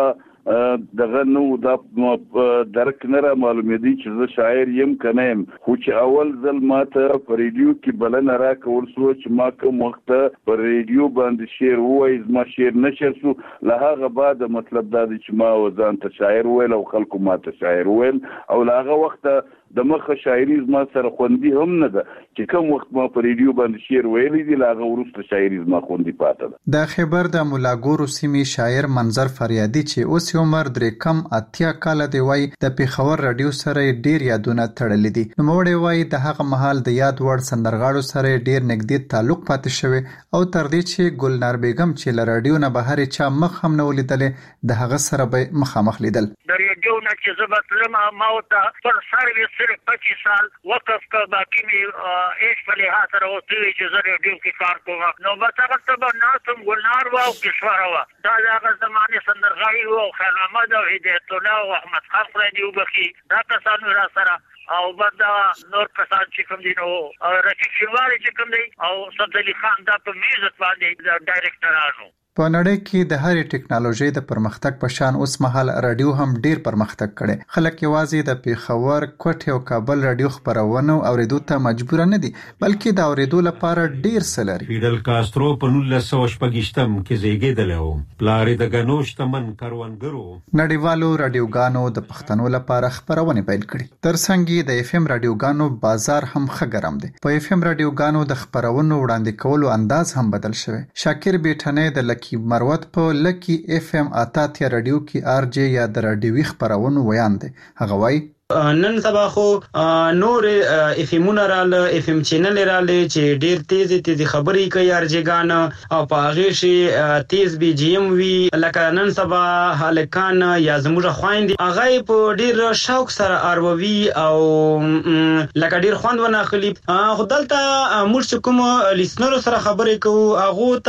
دغه نو دا درک نه را معلومه دي چې زه شاعر یم کنه یم، خو چې اول ځل ماته په ریډیو کې بلنه را کول شو چې ما کوم وخت په ریډیو باندې شعر وایي، زما شعر نشر شو. له هغه بعد مطلب دا دی چې ما وځان ته شاعر ویل او خلکو ما ته شاعر ویل، او له هغه وخت د مخه شاعري زما سره خوندي هم نه ده چې کوم وخت ما په ریډیو باندې شعر ویلي دي، له هغه وروسته شاعري زما خوندي پاتې ده. د خیبر د مولاګورو سیمې شاعر منظر فریادي چې اوس عمر درې کم اتیا کال دی، وایي د پیښور رادیو سره ډیر یادونه تړلې دي. نوموړی وایي د هغه مهال د یاد وړ سندرغاړو سره ډیر نږدې تعلق پاتې شوی او تر دې چې ګلنار بیگم چې له رادیو نه بهر چا مخ هم نه ولیدلې، د هغه سره به مخامخ لیدل. د ریډیو نه چې زبط لما ماوته پر سرویس صرف پچیس سال وقف کا باقی می ایش په لحاظ سره وته چې زه ریډیو کې کار کوم، نو به تاسو ته به ناسم ګلنار و او کشور و دا هغه زمانه سندرغاړي و، خیر محمد او هدایت الله او احمد خان رادیو بخي دا کسانو را سره او بعد نور کسان چې کوم دي نو رفیق شواری چې کوم دی او صد علي خان دا په میوزیک باندې ډایرکټرانو په نړۍ کې د هرې ټکنالوژي د پرمختګ په شان اوس مهال رادیو هم ډیر پرمختګ کړي. خلک یوازې د پیښور، کوټ او کابل رادیو خبرونه اوریدو ته مجبور نه دي، بلکې د اوریدو لپاره ډیر څه لري. فیدل کاسترو په نولس سوه شپږ کې زیږیدلی و. پلار یې د ګنو شتمن کروندګر و. نړیوالو رادیوګانو د پښتنو لپاره خبرونه پیل کړي. ترڅنګ د اف ام رادیوګانو بازار هم ښه ګرم دی. په اف ام رادیوګانو د خبرونو وړاندې کولو انداز هم بدل شوی. شاکر بیٹنه د کی مروت په لکی اف ام اتاتیا رادیو کې ار جی یا د رادیوي خبرونو ویان دي. هغه وایي نن سبا خو نور اف امونه رااله، اف ام چینل رااله چې ډیر تیز تیز خبرې کوي ارجګان او په هغه شي تیز بي جی ام وی. لکه نن سبا هلکان یا زموږ خويندې هغه په ډیر شوق سره اروي او لکه ډیر خوند وناخلي. خو دلته موږ کوم لیسنر سره خبرې کوو، هغه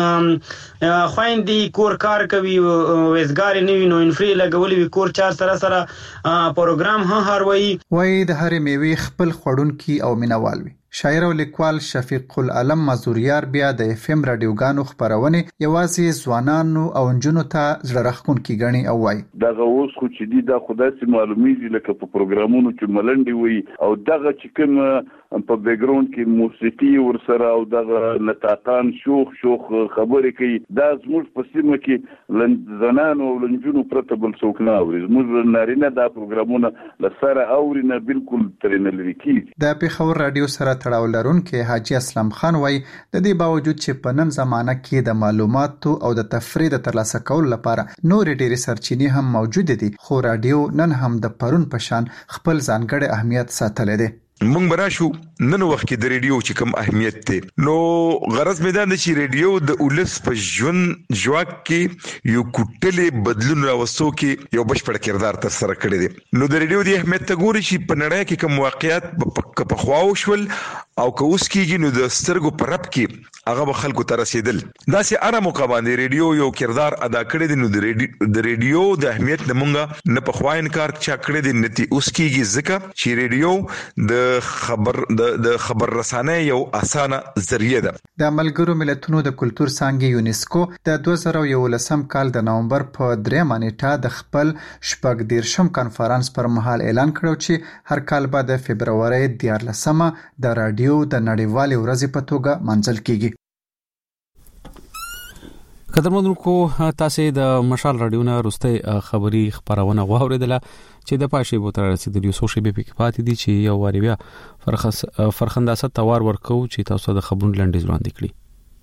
ته خويندې کور کار کوي، وزګار نه وي، نو انفري لګولې وی کور چار سره سره پروګرام هاروي. وای د هر میوي خپل خړونکي او مینوال وي. شاعر او لیکوال شفیق العالم مزوریار بیا د اف ام رادیوګانو خبرونه یوازې ځوانانو او جنونو ته زړه راښکونکي ګڼي او وای دغه اوس خو چې دی د خدای سي معلومیږي لکه په پروګرامونو کې ملنډي وي او دغه چې کوم په بیک ګراوند کې موسیقي ورسره او دغه نطاقان شوخ شوخ خبرې کوي. دا زموږ په سیمه کې زنانو او لنجونو پرته بل څوک نه اوري. زموږ نارینه دا پروګرامونه لسره اوري نه بالکل ترنه لري کیږي. د پیښور رادیو سره تړاو لرونکي حاجی اسلام خان وای د دې باوجود چې په نن زمانه کې د معلوماتو او د تفرید ترلاسه کولو لپاره نور ډېری سرچینې هم موجود دي، خو رادیو نن هم د پرون په شان خپل ځانګړی اهمیت ساتلی دی. مونږ براشو نن وخت کې د ریډیو چې کوم اهمیت ته نو غرض میدان دی چې ریډیو د اولس په ژوند ژواک کې یو کوټلې بدلون راوستو کې یو بشپړ کردار تر سره کړی دی. نو د ریډیو د اهمیت ته ګوري چې په نړۍ کې کوم واقعیت په خواو شول او که اوس کېږي نو د سترګو په رب کې هغه به خلکو ته رسیدل. داسې اره موقع باندې ریډیو یو کردار ادا کړی دی. نو د ریډیو د اهمیت نه مونږه نه په خوا انکار چا کړی دی نتی اوس کېږي ځکه چې ریډیو د خبر د خبر رسانه یو اسانه ذریعہ ده. د ملګرو ملتونو د کلتور څانګې یونیسکو د دوه زره یولسم کال د نومبر په درېمه نیټه د خپل شپږ دیرشم کنفرانس پر مهال اعلان کړو چې هر کال به د فبرवरी دیارلسمه د رادیو د نړیوالې ورځې په توګه منځل کیږي. قدرمنونکو تاسو د مشال رادیو نه روستي خبري خبرونه واوریدله چې د پاشي بوتر رسیدلی سو شی به پک پاتې دي چې یو واری بیا فرخص فرخنداسه توار ورکو چې تاسو د خبرونو لنډیز وړاندې کړی.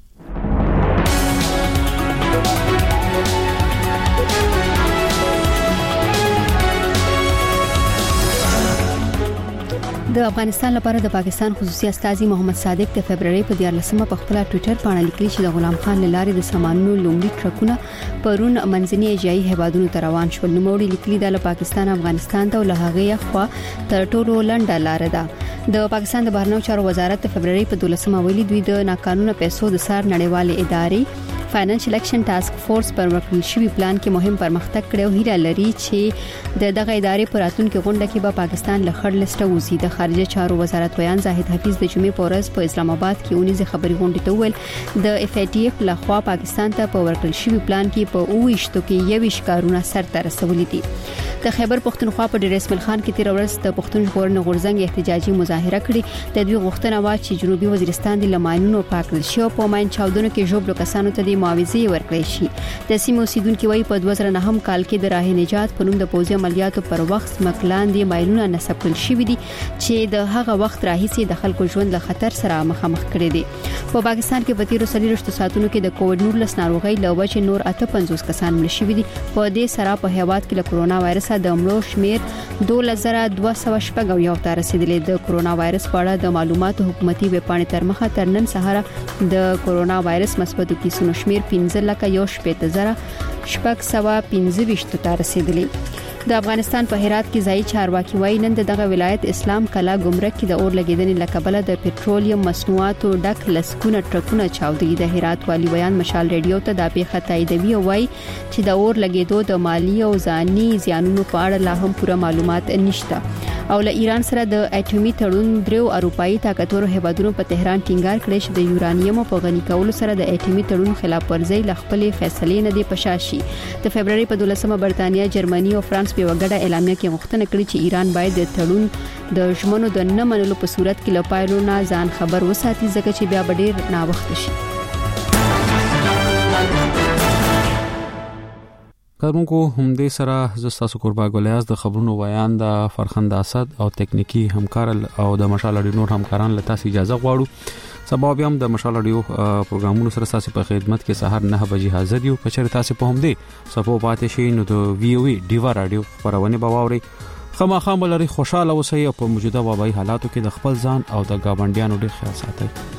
د افغانستان لپاره د پاکستان خصوصي استازي محمد صادق د فبرवरी په دیارلسمه په خپل ټوئیټر باندې لیکلي چې د غلام خان لارې د سامانونو لومړي ټرکونه پرون منځني ایشیايي هیوادونو ته روان شول. نو موږ لیکلي د پاکستان افغانستان ته له هغه خوا تر ټولو لنډه لار ده. د پاکستان د بهرنیو چارو وزارت د فبرवरी په دولسمه ویلي دوی د ناقانونه پیسو د سار نړیوالې ادارې فاینانشل اکشن ټاسک فورس پر ورکړل شوی پلان کې مهم پرمختګ کړی او هیله لري چې د دغه ادارې په راتلونکي غونډه کې به پاکستان له خړ لیسټ وځي. د خارجه چارو وزارت ویان زاهد حفیظ د جمعې په ورځ په اسلام آباد کې اونیزه خبري غونډه ته ویل د اف ای ټی اف لخوا پاکستان ته په ورکړل شوی پلان کې په اوويشتو کې یويش کارونه سر ته رسولي دي. د خیبر پښتونخوا په ډیر اسماعیل خان کې تیر ورځ د پښتون ژغورنې غورځنګ احتجاجي مظاهره کړې. د دوی غوښتنه وا چې جنوبي وزیرستان د لماینونو پاکل شي او په ماین چاودنو کې جوړ کسانو ته د معاوضه ورکړي شي. د سیمو اوسیدونکو وايي په دوه زره نهم کال کې د راه نجات په نوم د پوځي عملیاتو پر وخت مکلان دی مایلونه نصب کړل شوی دي چې د هغه وخت راهیسي د خلکو ژوند له خطر سره مخامخ کړي دي. په پاکستان کې په تیرو سلیرشتو ساعتونو کې د کووډ نولس ناروغي له وجې نور اته پنځوس کسان مړ شوي دي. په دې سره په هیواد کې له کرونا وایرس د مړو شمیر دوه زره دوه سوه شپږ یو ته رسیدلی. د کرونا وایرس په اړه د معلوماتو حکومتي ویب پاڼې تر مخه تر نن سهار د کرونا وایرس مثبتو کیسونو شمیر پنځه لکه یو شپږ زره شپږ سوه پنځه ویشت ته رسیدلی. د افغانستان په هرات کې ځای چارواکي وایي نن دغه ولایت اسلام کلا ګمرک کې د اور لګیدنې لکبله د پېټرولیم مصنوعاتو ډک لسکونه ټرکونه چاودي. د هرات والی بیان مشال ریډیو ته د پیښه تاییدوي او وایي چې د اور لګیدو د مالی او ځاني زیانونو په اړه لا هم پوره معلومات نشته. او له ایران سره د اټومي تړون درو اروپאי طاقتورو هیوادونو په تهران ټینګار کړی چې د یورانیم په غني کولو سره د اټومي تړون خلاف ورزي لخپلې فیصلې نه دی پشاشي. د فبرवरी په دولسمه برتانیا، جرمني او فرانس په وګړه اعلامیه کې غوښتنه کړې چې ایران باید د تړون د ژمنو د نه منلو په صورت کې له پایلو نه ځان خبر وساتي، ځکه چې بیا به ډیر ناوخته شي. کارونکو هم دې سره زستاسو قربا ګولیاز د خبرونو ویان د فرخند اسد او تکنیکی همکار او د مشال اډیو نور همکاران له تاسو اجازه غواړو. سبا بیا هم د مشال اډیو پروګرامونو سره تاسو په خدمت کې سهار نه بجې حاضر یو. کچره تاسو په هم دې سپو پاتې شي نو د وی او ای ډیوا رادیو خبرونه باوري خامخا بلري خوشاله اوسئ او په موجوده وبای حالاتو کې د خپل ځان او د گاونډیانو ډیر خیال ساتئ.